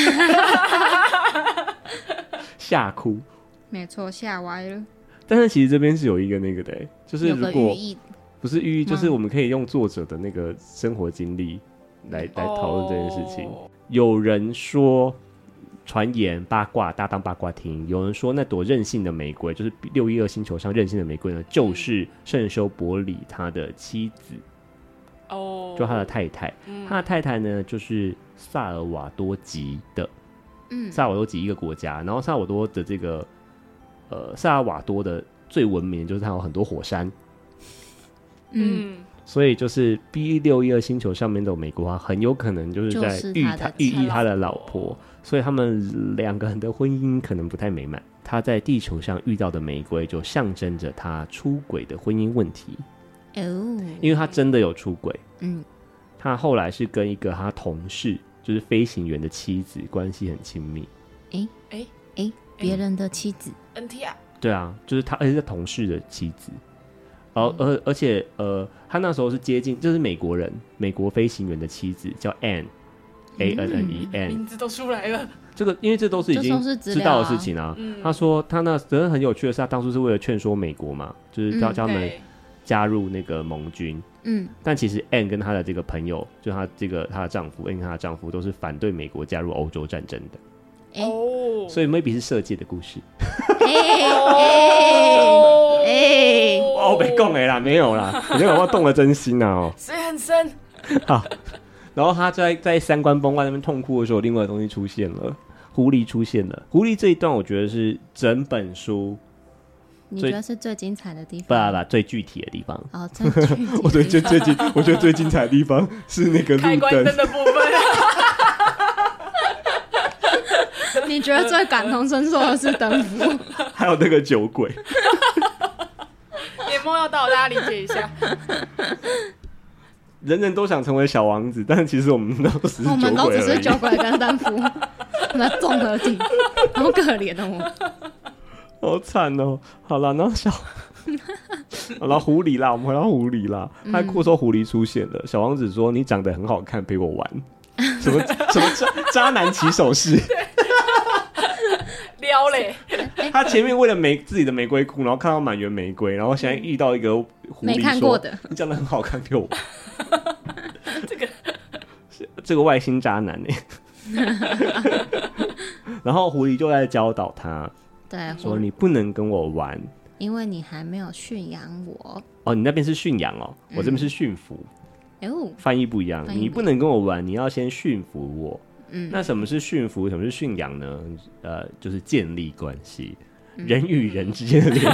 吓哭。 没错，吓歪了。 但是其实这边是有一个那个的、欸，就是如果不是寓意，就是我们可以用作者的那个生活经历来来讨论这件事情。哦、有人说，传言八卦，大家当八卦听。有人说那朵任性的玫瑰，就是六一二星球上任性的玫瑰呢，就是圣修伯里他的妻子。哦，就他的太太，嗯、他的太太呢就是萨尔瓦多籍的，嗯，萨尔瓦多籍一个国家，然后萨尔瓦多的这个。呃，萨尔瓦多的最闻名就是它有很多火山，嗯，所以就是 B 六一二星球上面的玫瑰花很有可能就是在寓他寓意他的老婆，所以他们两个人的婚姻可能不太美满。他在地球上遇到的玫瑰就象征着他出轨的婚姻问题哦，因为他真的有出轨，嗯，他后来是跟一个他同事，就是飞行员的妻子关系很亲密， 哎哎哎。别人的妻子 N T R 对啊，就是他，而且是同事的妻子，而、嗯、而而且呃，他那时候是接近，就是美国人，美国飞行员的妻子叫 Anne， A N N E Anne， 名字都出来了。 这个因为这都是已经知道的事情啊。嗯、他说他那真的很有趣的是，他当初是为了劝说美国嘛，就是叫叫他们加入那个盟军。嗯，但其实 Anne 跟她的这个朋友，就她这个她的丈夫 Anne 跟她的丈夫都是反对美国加入欧洲战争的。哦、欸，所以 maybe 是设计的故事。哎哎，我没讲的啦，没有啦，我觉得我动了真心啊哦， 水很深。 好，然后他在在三观崩坏那边痛哭的时候，另外的东西出现了，狐狸出现了。狐狸这一段，我觉得是整本书， 你觉得是最精彩的地方？ 不啦不，最具体的地方。 哦，最具体的地方。 我觉得最最精，我觉得最精彩的地方是那个路灯开关灯的部分。 你觉得最感同身受的是灯符， 还有那个酒鬼。 年末要到，大家理解一下。 人人都想成为小王子，但其实我们都只是酒鬼而已。 我们都只是酒鬼跟灯符，我们综合体，好可怜哦， 好惨哦。好了，然后小，好了，狐狸啦，我们回到狐狸啦。他酷说狐狸出现了，小王子说：“你长得很好看，陪我玩。”什么什么渣渣男起手式？ 撩嘞！ 他前面为了玫自己的玫瑰裤，然后看到满园玫瑰，然后现在遇到一个狐狸说：“ 没看过的， 你长得很好看，陪我玩。” 这个这个外星渣男哎。 然后狐狸就在教导他， 对， 说你不能跟我玩， 因为你还没有驯养我。 哦，你那边是驯养哦，我这边是驯服， 哦， 翻译不一样。你不能跟我玩，你要先驯服我。嗯，那什么是驯服？什么是驯养呢？呃，就是建立关系，嗯、人与人之间的连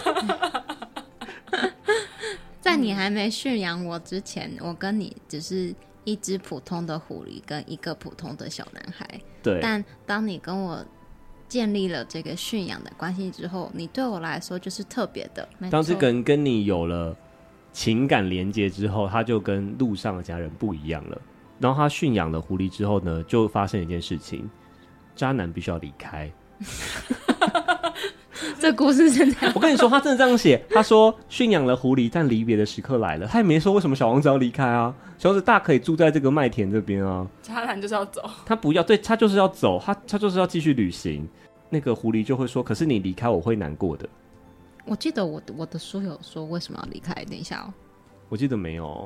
接。 在你还没驯养我之前，我跟你只是一只普通的狐狸跟一个普通的小男孩。 对。 但当你跟我建立了这个驯养的关系之后，你对我来说就是特别的。 当这个人跟你有了情感连接之后，他就跟路上的家人不一样了。然后他驯养了狐狸之后呢，就发生一件事情，渣男必须要离开。 这故事真的， 我跟你说，他真的这样写。他说驯养了狐狸，但离别的时刻来了。他也没说为什么小王子要离开啊。小王子大可以住在这个麦田这边啊。 渣男就是要走， 他不要，对他就是要走，他他就是要继续旅行。那个狐狸就会说：“可是你离开我会难过的。” 我记得我的我的书有说为什么要离开，等一下哦。 我记得没有。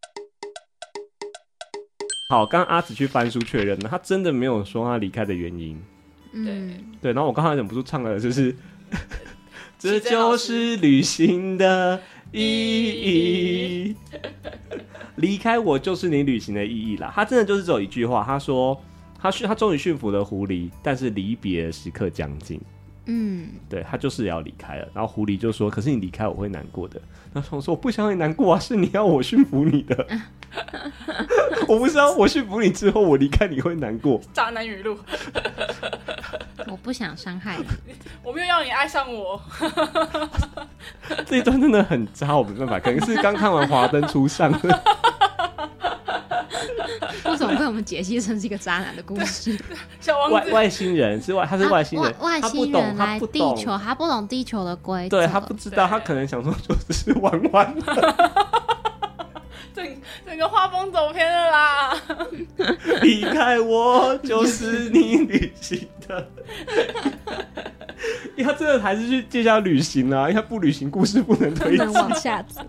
好，刚刚阿紫去翻书确认了，他真的没有说他离开的原因。 嗯， 对，然后我刚才忍不住唱了，就是这就是旅行的意义，离开我就是你旅行的意义啦。他真的就是只有一句话，他说他他终于驯服了狐狸，但是离别的时刻将近。嗯，对，他就是要离开了。然后狐狸就说：“可是你离开我会难过的。”然后我说：“我不想让你难过啊，是你要我驯服你的。我不是要我驯服你之后我离开你会难过。” 渣男语录。 我不想伤害你， 我没有要你爱上我。 这一段真的很渣，我没办法，可能是刚看完《华灯初上》。 为什么被我们解析成是一个渣男的故事？ 小王子 外, 外星人是外，他是外星人， 啊、外星人来地球，他不懂地球的规则， 对他不知道，他可能想说就只是玩玩。 整整个画风走偏了啦！ 离开我就是你旅行的，因为他真的还是去接下旅行啊，因为他不旅行故事不能推进， 不能往下走。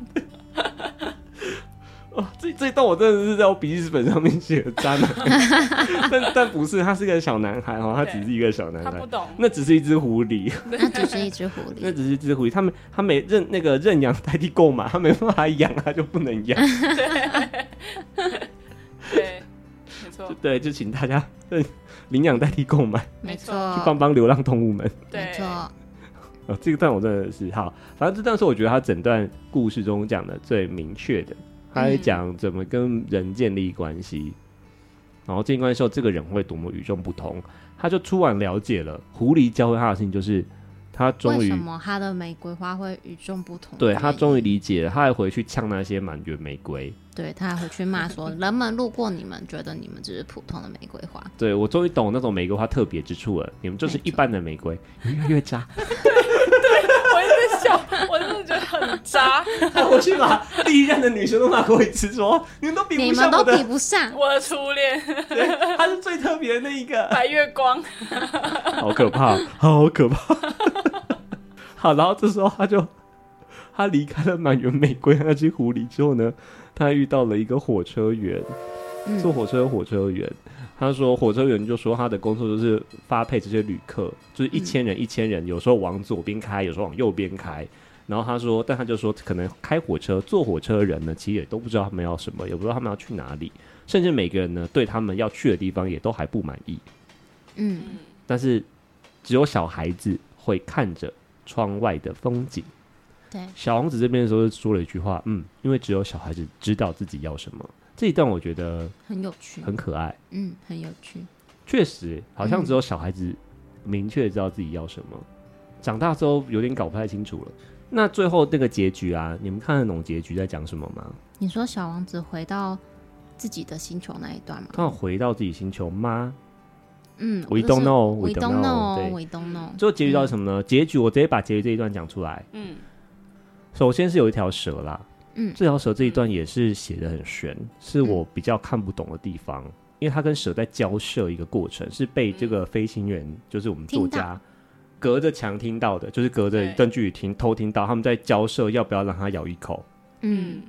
哦，这这一段我真的是在我笔记本上面写的渣男，但但不是，他是个小男孩哦，他只是一个小男孩， 他不懂， 那只是一只狐狸， 那只是一只狐狸， 那只是一只狐狸，他们他没认那个认养代替购买，他没办法养，他就不能养， 对，没错， 对，就请大家领养代替购买， 没错， 去帮帮流浪动物们， 没错。 哦，这个段我真的是好，反正这段是我觉得他整段故事中讲的最明确的。他在讲怎么跟人建立关系，然后建立关系之后，这个人会多么与众不同。他就突然了解了狐狸教会他的事情，就是他终于为什么他的玫瑰花会与众不同？ 对，他终于理解了，他还回去呛那些满园玫瑰。 对，他还回去骂说，人们路过你们，觉得你们只是普通的玫瑰花。 对，我终于懂那种玫瑰花特别之处了，你们就是一般的玫瑰，越来越渣。 我一直笑，我真的觉得很渣。 我去把历任的女生都骂过一次，说你们都比不上我的， 你们都比不上我的初恋。 对，他是最特别的那一个。 白月光， 好可怕，好可怕。好，然后这时候他就他离开了满园玫瑰那只狐狸之后呢，他遇到了一个火车员，坐火车的火车员。他说火车员就说他的工作就是发配这些旅客，就是一千人一千人，有时候往左边开，有时候往右边开。然后他说，但他就说可能开火车坐火车的人呢，其实也都不知道他们要什么，也不知道他们要去哪里，甚至每个人呢对他们要去的地方也都还不满意。嗯，但是只有小孩子会看着窗外的风景。 对， 小王子这边的时候说了一句话，嗯，因为只有小孩子知道自己要什么。这一段我觉得很有趣， 很可爱， 嗯，很有趣。 确实，好像只有小孩子明确知道自己要什么，嗯、长大之后有点搞不太清楚了。那最后那个结局啊，你们看得懂结局在讲什么吗？ 你说小王子回到自己的星球那一段吗？ 刚好回到自己星球吗？ 嗯 ，We don't know, We don't know, We don't know。 最后结局到底什么呢？嗯、结局我直接把结局这一段讲出来。嗯，首先是有一条蛇啦。嗯，这条蛇这一段也是写得很玄，是我比较看不懂的地方，嗯、因为它跟蛇在交涉一个过程，是被这个飞行员，嗯、就是我们作家隔着墙听到的，就是隔着一段距离听偷听到他们在交涉要不要让它咬一口。嗯，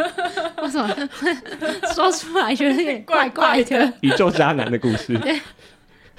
为什么说出来觉得有点怪怪的？ 宇宙渣男的故事。 对，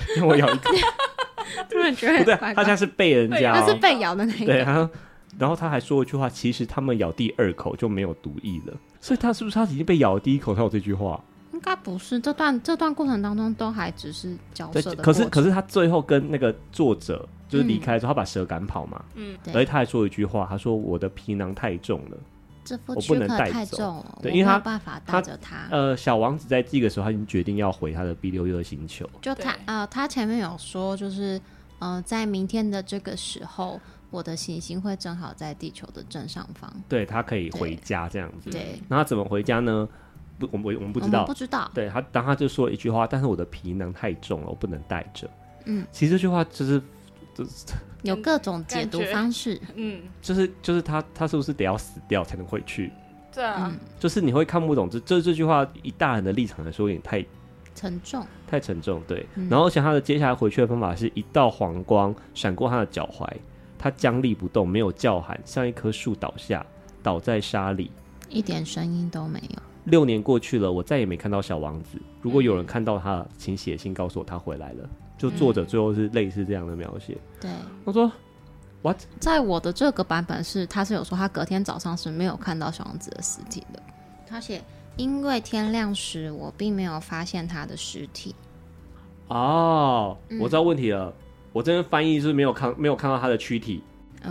因为我咬一口。 突然觉得不对， 怪怪他现在是被人家、哦， 他是被咬的那个。 对，他然后他还说一句话，其实他们咬第二口就没有毒液了，所以他是不是他已经被咬了第一口才有这句话？ 应该不是，这段这段过程当中都还只是交涉的过程。 可是可是他最后跟那个作者就是离开之后，嗯、他把蛇赶跑嘛，嗯，而且他还说一句话，他说我的皮囊太重了。 这副躯壳太重了， 对，因为他没有办法带着他。 呃，小王子在这个时候他已经决定要回他的 B 六一二星球。 就他呃，他前面有说，就是呃，在明天的这个时候，我的行星会正好在地球的正上方。 对，他可以回家这样子。 对， 那他怎么回家呢？不，我们我们不知道， 不知道。 对他，当他就说了一句话，但是我的皮囊太重了，我不能带着。 嗯， 其实这句话就是。 有各种解读方式， 嗯， 就是就是他他是不是得要死掉才能回去？ 对啊， 嗯、 就是你会看不懂这这这句话，以大人的立场来说，有点太沉重， 太沉重。对， 嗯、 然后而且他的接下来回去的方法是一道黄光闪过他的脚踝，他僵立不动，没有叫喊，像一棵树倒下，倒在沙里， 一点声音都没有。 六年过去了，我再也没看到小王子。如果有人看到他，请写信告诉我他回来了。就作者最后是类似这样的描写。 对， 我说 what？ 在我的这个版本是，他是有说他隔天早上是没有看到小王子的尸体的。他写，因为天亮时我并没有发现他的尸体。 哦，我知道问题了。嗯、我这边翻译是没有看没有看到他的躯体。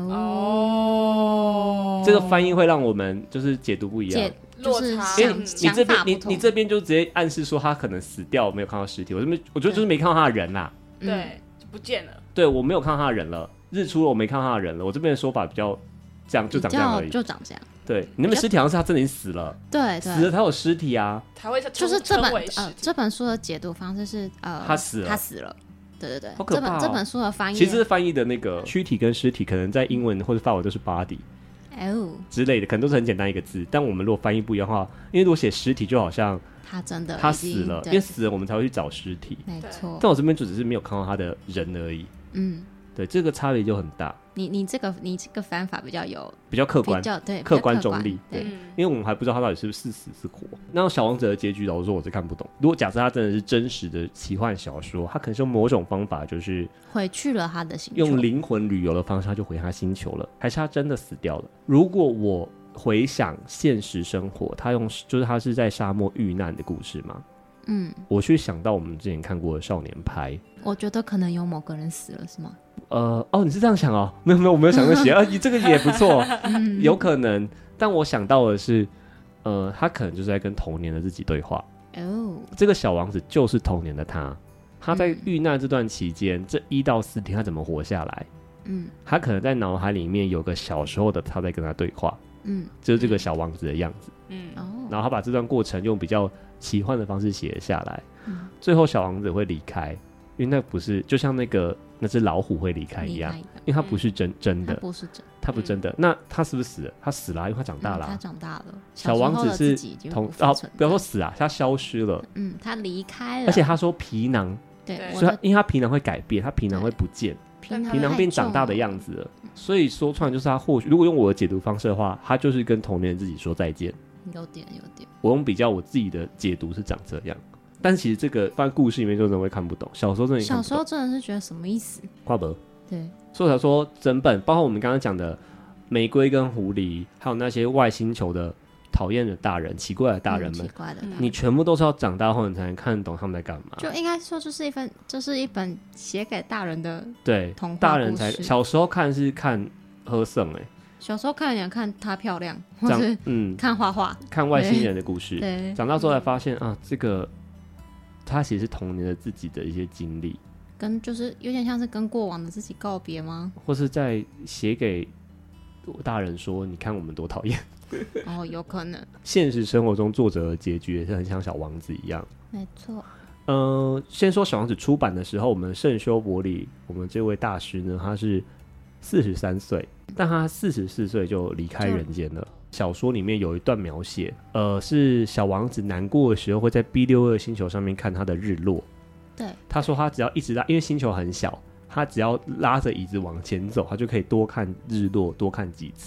哦， 这个翻译会让我们就是解读不一样。 就是因为你这边你你这边就直接暗示说他可能死掉，没有看到尸体。我这边我觉得就是没看到他的人啦、啊， 对，就不见了。 对，我没有看到他的人了，日出了我没看到他的人了。我这边的说法比较这样，就长这样而已， 就长这样。 对，你那边尸体好像是他真的已经死了， 对， 死了才有尸体啊， 才会就是这本呃这本书的解读方式是呃他死了， 他死了。对对对， 好可怕、哦、 这本这本书的翻译其实翻译的那个躯体跟尸体，可能在英文或者法文都是 body。 哦， 之类的，可能都是很简单一个字，但我们如果翻译不一样的话，因为如果写尸体，就好像他真的他死了，因为死了我们才会去找尸体， 没错。 但我这边就只是没有看到他的人而已，嗯，对，这个差别就很大。 你你这个你这个翻法比较有比较客观， 比较对客观中立， 对， 对，因为我们还不知道他到底是是死是活。那小王子的结局，老实说我是看不懂。如果假设他真的是真实的奇幻小说，他可能是用某种方法，就是回去了他的星球， 用灵魂旅游的方式，他就回他星球了，还是他真的死掉了？如果我回想现实生活，他用就是他是在沙漠遇难的故事吗？嗯，我去想到我们之前看过的少年派， 我觉得可能有某个人死了，是吗？ 呃，哦，你是这样想哦？没有没有，我没有想过写啊，你这个也不错，有可能。但我想到的是，呃，他可能就是在跟童年的自己对话。哦，这个小王子就是童年的他，他在遇难这段期间，嗯、这一到四天他怎么活下来？嗯，他可能在脑海里面有个小时候的他在跟他对话。嗯，就是这个小王子的样子。嗯，然后他把这段过程用比较奇幻的方式写了下来。嗯，最后小王子会离开，因为那不是就像那个那只老虎会离开一样，因为他不是真、嗯、真的， 他不是真， 他不是真的。嗯、那他是不是死了？他死了、啊，因为他长大了、啊嗯。他长大了。 小王子是同啊，不要说死啊，他消失了。 嗯，他离开了。 而且他说皮囊， 对， 所以他因为他皮囊会改变，他皮囊会不见。皮囊变长大的样子了，所以说出来就是他或许如果用我的解读方式的话，他就是跟童年自己说再见。 有点有点， 我用比较我自己的解读是长这样，但是其实这个放在故事里面就真的会看不懂。小时候真的小时候真的是觉得什么意思？ 跨博对， 所以才说整本包括我们刚刚讲的玫瑰跟狐狸，还有那些外星球的讨厌的大人、奇怪的大人们， 嗯、奇怪的大人你全部都是要长大后你才能看得懂他们在干嘛。 就应该说，就是一份，这、就是一本写给大人的对童话大人才小时候看是看喝剩哎， 小时候看人家看他漂亮，或是嗯看画画， 看外星人的故事。 对， 长大之后才发现、嗯、啊，这个他其实是童年的自己的一些经历， 跟就是有点像是跟过往的自己告别吗？ 或是在写给大人说，你看我们多讨厌。 哦，有可能。 现实生活中，作者的结局也是很像小王子一样。 没错。 呃，先说小王子出版的时候，我们圣修伯里，我们这位大师呢，他是四十三岁，但他四十四岁就离开人间了。小说里面有一段描写，呃，是小王子难过的时候会在 B 六二星球上面看他的日落。 对， 他说他只要一直拉，因为星球很小，他只要拉着椅子往前走，他就可以多看日落，多看几次。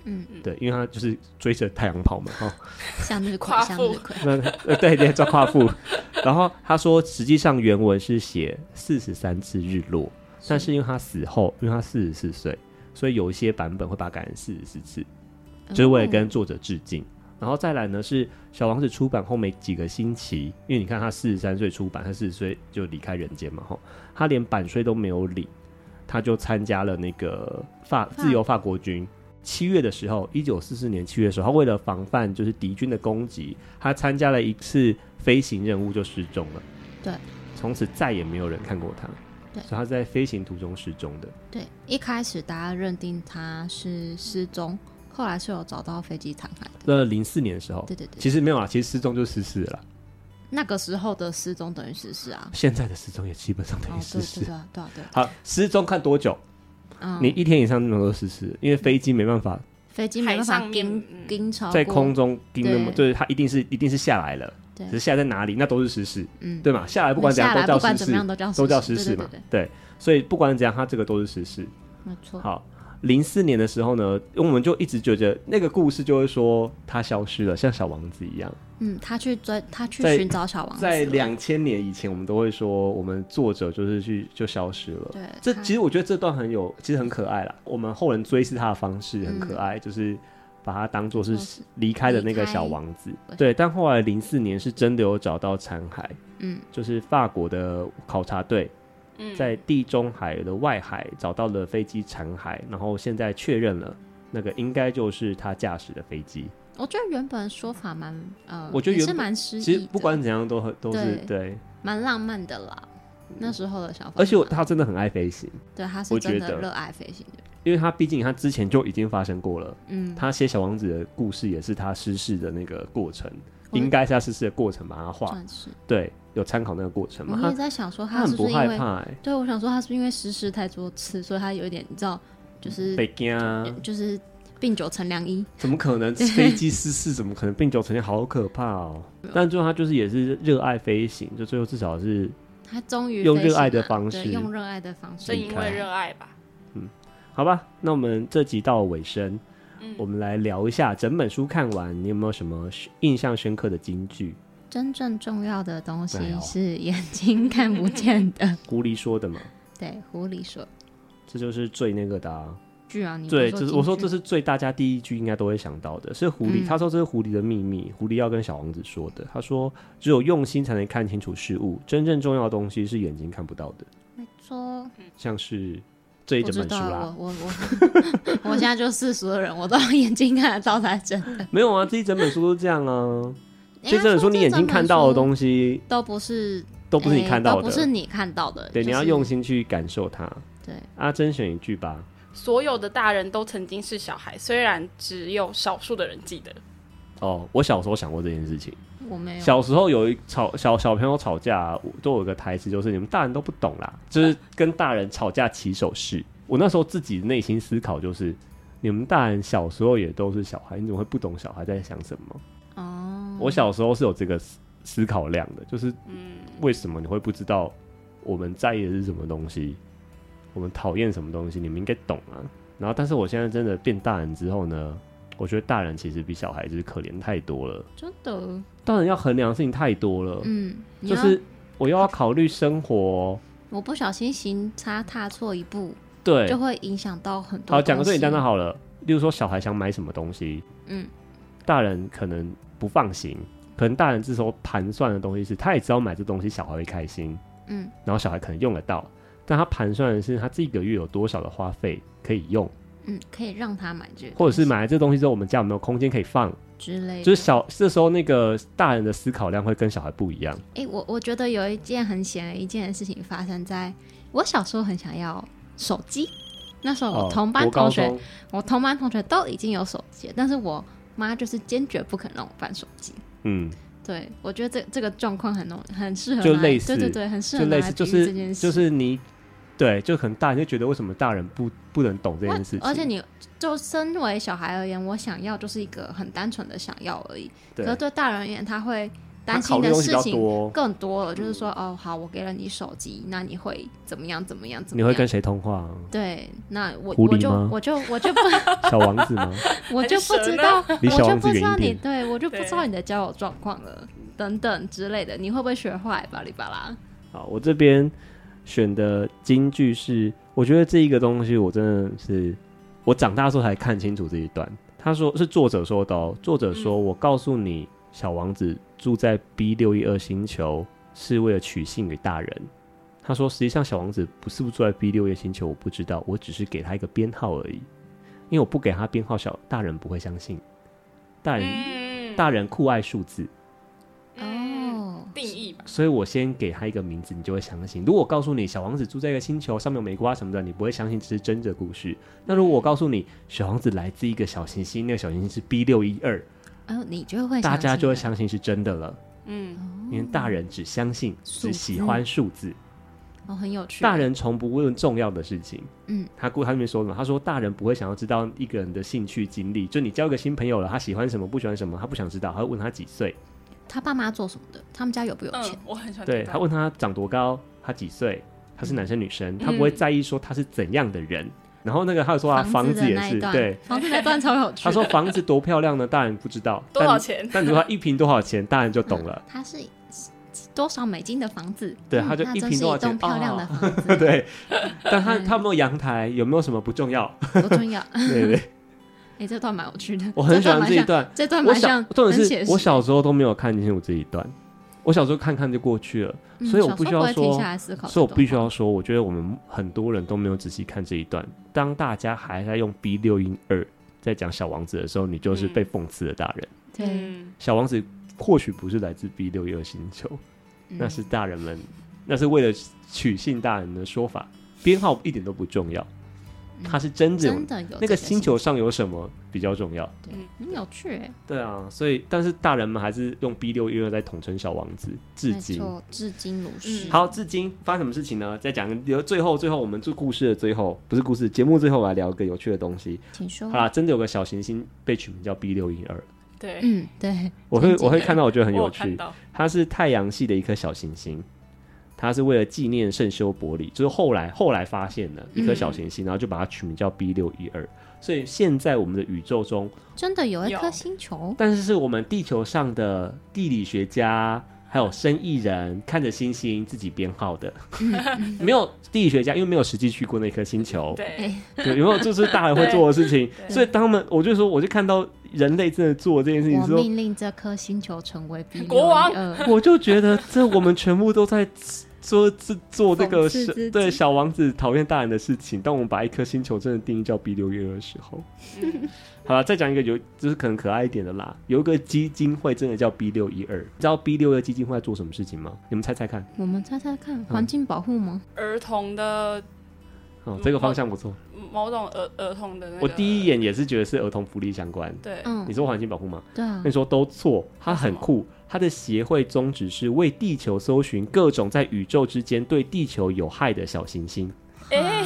嗯， 对，因为他就是追着太阳跑嘛，哦， 向日葵，向日葵， 那呃对对，抓夸父。然后他说，实际上原文是写四十三次日落，但是因为他死后，因为他四十四岁，所以有一些版本会把它改成四十四次，就是为了跟作者致敬。哦，然后再来呢是小王子出版后没几个星期，因为你看他四十三岁出版，他四十岁就离开人间嘛，吼，他连版税都没有领，他就参加了那个法自由法国军。七月的时候，一九四四年七月的时候，他为了防范就是敌军的攻击，他参加了一次飞行任务就失踪了。 对， 从此再也没有人看过他。 对， 所以他在飞行途中失踪的。 对，一开始大家认定他是失踪，后来是有找到飞机残骸的。 那零四年的时候， 对对对， 其实没有啦，其实失踪就是失事了啦。 那个时候的失踪等于失事啊， 现在的失踪也基本上等于失事。 哦，对对对对对。 好，失踪看多久？嗯，你一天以上能够失事，因为飞机没办法， 飞机没办法跟跟超在空中跟那么，就是它一定是一定是下来了，只是下来在哪里那都是失事，嗯，对嘛？下来不管怎样都叫失事，都叫失事嘛，对，所以不管怎样，它这个都是失事， 没错。 好。零四年的时候呢，我们就一直觉得那个故事就会说他消失了，像小王子一样。 嗯，他去追，他去寻找小王子。 在两千年以前，我们都会说我们作者就是去就消失了。 对， 这其实我觉得这段很有，其实很可爱啦。我们后人追思他的方式很可爱，嗯、就是把他当作是离开的那个小王子。对，但后来零四年是真的有找到残骸，嗯，就是法国的考察队。在地中海的外海找到了飞机残骸，然后现在确认了那个应该就是他驾驶的飞机。 我觉得原本说法蛮呃， 我觉得也是蛮诗意的， 其实不管怎样都都是对， 蛮浪漫的啦。那时候的小， 而且他真的很爱飞行， 对，他是真的热爱飞行的。 因为他毕竟他之前就已经发生过了，嗯，他写小王子的故事也是他失事的那个过程，应该是他失事的过程把它画，对。有参考那个过程吗？ 我也在想说他是不是因为他很不害怕、欸、 对，我想说他是不是因为失事太多次，所以他有一点你知道，就是被惊啊， 就是病久成良医。 怎么可能飞机失事？怎么可能病久成良？好可怕哦！但最后他就是也是热爱飞行，就最后至少是他终于用热爱的方式， 用热爱的方式， 正因为热爱吧。 嗯，好吧，那我们这集到了尾声，嗯、我们来聊一下整本书看完，你有没有什么印象深刻的金句？ 真正重要的东西是眼睛看不见的。 狐狸说的嘛？ 对，狐狸说， 这就是最那个的啊。 句啊，你对，就是我说这是最大家第一句应该都会想到的，是狐狸。嗯、他说这是狐狸的秘密，狐狸要跟小王子说的。他说，只有用心才能看清楚事物，真正重要的东西是眼睛看不到的。 没错， 像是这一整本书啦。 我我我我现在就世俗的人，我都眼睛看得到才真的。 没有啊，这一整本书都这样啊。所以真的说，你眼睛看到的东西都不是， 都不是你看到的， 都不是你看到的。 对， 就是、 你要用心去感受它。 对， 阿珍选一句吧。 所有的大人都曾经是小孩，虽然只有少数的人记得。 哦，我小时候想过这件事情。 我没有。 小时候有一吵小小朋友吵架，都有一个台词，就是你们大人都不懂啦，就是跟大人吵架起手式。我那时候自己内心思考就是，你们大人小时候也都是小孩，你怎么会不懂小孩在想什么？哦，我小时候是有这个思考量的，就是为什么你会不知道我们在意的是什么东西，我们讨厌什么东西，你们应该懂啊。然后，但是我现在真的变大人之后呢，我觉得大人其实比小孩子可怜太多了， 真的。 大人要衡量的事情太多了，嗯，就是我又要考虑生活， 我不小心行差踏错一步， 对， 就会影响到很多。 好，讲个最简单的好了，例如说小孩想买什么东西，嗯，大人可能不放心，可能大人这时候盘算的东西是，他也知道买这东西小孩会开心，嗯，然后小孩可能用得到，但他盘算的是他这个月有多少的花费可以用， 嗯，可以让他买这个， 或者是买了这东西之后，我们家有没有空间可以放之类的， 就是小这时候那个大人的思考量会跟小孩不一样。 哎、欸，我我觉得有一件很显而易见的事情发生在我小时候，很想要手机。那时候我同班同学，哦、我同班同学都已经有手机了，但是我妈就是坚决不肯让我办手机。嗯，对，我觉得这这个状况很很适合， 就类似， 对对对，很适合拿来比喻这件事， 就是就是你。对，就可能大人就觉得为什么大人不不能懂这件事情， 而且你就身为小孩而言，我想要就是一个很单纯的想要而已。可是对大人而言，他会担心的事情更多了，就是说哦，好，我给了你手机，那你会怎么样？怎么样？怎么样？ 你会跟谁通话？ 对，那我狐狸吗？ 我就我就不小王子吗？ 我就不知道， 离小王子我就不知道远一点你对我就不知道你的交友状况了，等等之类的，你会不会学坏巴里巴拉？ 好，我这边选的金句是，我觉得这一个东西我真的是我长大之后才看清楚这一段。他说是作者说的哦，作者说、嗯、我告诉你，小王子住在 B 六一二 星球是为了取信于大人。他说实际上小王子不是不住在 B 六一二 星球，我不知道，我只是给他一个编号而已，因为我不给他编号，小大人不会相信。大人、嗯、大人酷爱数字哦，定义吧， 所以我先给他一个名字，你就会相信。如果我告诉你小王子住在一个星球，上面有玫瑰花什么的，你不会相信这是真的故事。那如果我告诉你小王子来自一个小行星，那个小行星是 B 六一二， 哦，你就会大家就会相信是真的了。 嗯， 因为大人只相信只喜欢数字。 哦，很有趣。 大人从不问重要的事情。 嗯， 他他那边说什么？他说大人不会想要知道一个人的兴趣经历，就你交一个新朋友了，他喜欢什么不喜欢什么，他不想知道，他会问他几岁。 他爸妈做什么的？他们家有不有钱？ 嗯、我很喜欢。 对，他问他长多高，他几岁，他是男生女生，他不会在意说他是怎样的人。嗯、然后那个他有说啊，房子也是，对， 房子那段超有趣。 他说房子多漂亮呢，大人不知道多少钱， 但如果他一坪多少钱，大人就懂了。 他是多少美金的房子？ 对，他就一坪多少钱？ 嗯、漂亮的房子。 哦、对，但他他有没有阳台？有没有什么不重要？ 不重要。 对对。 哎、欸，这段蛮有趣的， 我很喜欢这一段。 这段蛮像， 重点是我小时候都没有看清楚这一段，我小时候看看就过去了，嗯、所以我必须要说，所以我必须要说，我觉得我们很多人都没有仔细看这一段。当大家还在用 B 六一二在讲小王子的时候，你就是被讽刺的大人。 对、 嗯， 小王子或许不是来自 B 六一二 星球、嗯，那是大人们，那是为了取信大人的说法，编号一点都不重要。它是真正真的有那个星球上有什么比较重要？ 对，很有趣哎。 对啊，所以但是大人们还是用 B 六一二在统称小王子，至今， 至今如是、 嗯。 好，至今发生什么事情呢？再讲最后，最后我们做故事的最后，不是故事节目最后，我来聊一个有趣的东西。 请说。 好啦，真的有个小行星被取名叫 B 六一二。 对， 嗯，对， 我会我会看到，我觉得很有趣。 有它是太阳系的一颗小行星。它是为了纪念圣修伯里，就是后来后来发现的一颗小行星、嗯，然后就把它取名叫 B 六一二。所以现在我们的宇宙中真的有一颗星球， 但是是我们地球上的地理学家还有生意人看着星星自己编号的，嗯、没有地理学家，因为没有实际去过那颗星球。 对， 对，有没有就是大人会做的事情？所以当们我就说，我就看到人类真的做这件事情， 我命令这颗星球成为 B 六一二国王， 我就觉得这我们全部都在。说做这个对小王子讨厌大人的事情，当我们把一颗星球真的定义叫 B 六一二的时候，嗯、好了，再讲一个有就是可能可爱一点的啦。有一个基金会真的叫 B 六一二，你知道 B 六一二基金会在做什么事情吗？你们猜猜看。 我们猜猜看，环境保护吗？ 儿童的， 哦，这个方向不错。 某种儿儿童的、那个， 我第一眼也是觉得是儿童福利相关。 对， 嗯， 你说环境保护吗？ 对啊。 那你说都错，它很酷。它的协会宗旨是为地球搜寻各种在宇宙之间对地球有害的小行星。 欸、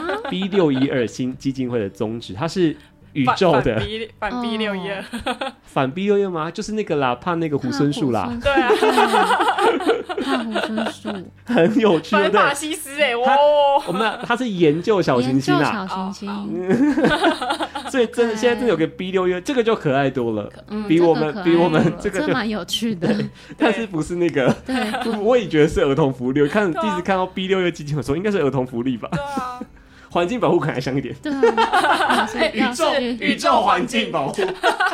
B 六一二新基金会的宗旨，它是宇宙的反 B 六一二， 反 B 六一二吗？就是那个啦，怕那个猢狲树啦。 对啊， 怕猢狲树， 很有趣的。 法西斯哎，哇！ 我们它是研究小行星啊， 小行星。 所以真的现在真的有个 B 六一二，这个就可爱多了， 嗯、 比我们、 这个、 比我们这个这蛮有趣的。 但是不是那个？ 对， 我也觉得是儿童福利。看第一次看到 B 六一二基金的时候，应该是儿童福利吧？ 对啊。 环境保护可能还香一点。 对啊， 宇宙宇宙环境保护。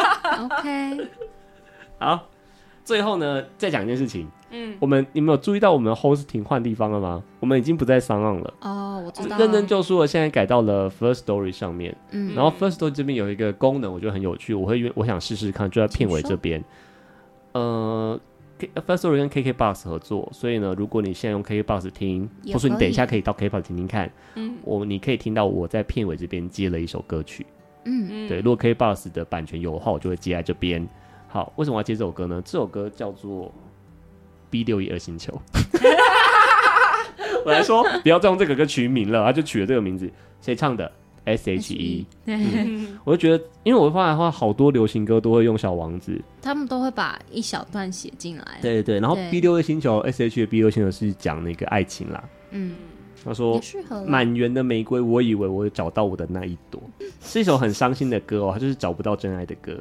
OK。 好，最后呢，再讲一件事情。 嗯， 我们你们有注意到我们的 hosting 换地方了吗？我们已经不在SoundOn了。 哦，我知道。 认真就说了，现在改到了 First Story 上面。 嗯。 然后 First Story 这边有一个功能，我觉得很有趣，我会我想试试看，就在片尾这边。呃。First Story 跟 K K B O X 合作，所以呢，如果你现在用 K K B O X 听，或者你等一下可以到 K K B O X 听听看， 嗯， 我你可以听到我在片尾这边接了一首歌曲， 嗯， 对，如果 K K B O X 的版权有的话，我就会接在这边。好，为什么我要接这首歌呢？这首歌叫做 B 六一二星球。我来说，不要再用这个歌取名了，他就取了这个名字。谁唱的？ S H E， 嗯、 我就觉得，因为我发现的话，好多流行歌都会用小王子， 他们都会把一小段写进来。 对对对，然后 B 六 A 星球 S H E 的 B 六 星球是讲那个爱情啦， 嗯， 他说满园的玫瑰，我以为我找到我的那一朵，是一首很伤心的歌哦，他就是找不到真爱的歌。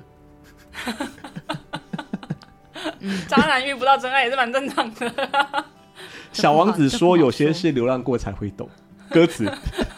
嗯、渣男遇不到真爱也是蛮正常的。 小王子说：“有些事流浪过才会懂。”歌词，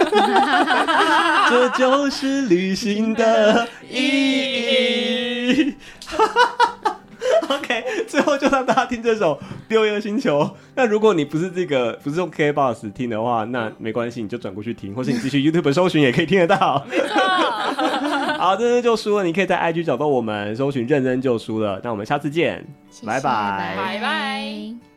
这就是旅行的意义。OK， 最后就让大家听这首《六月星球》。那如果你不是这个，不是用 K B O X 听的话，那没关系，你就转过去听，或是你继续 YouTube 搜寻也可以听得到。 没错。 好，认真就输了，你可以在 I G 找到我们，搜寻认真就输了。那我们下次见，拜拜， 拜拜。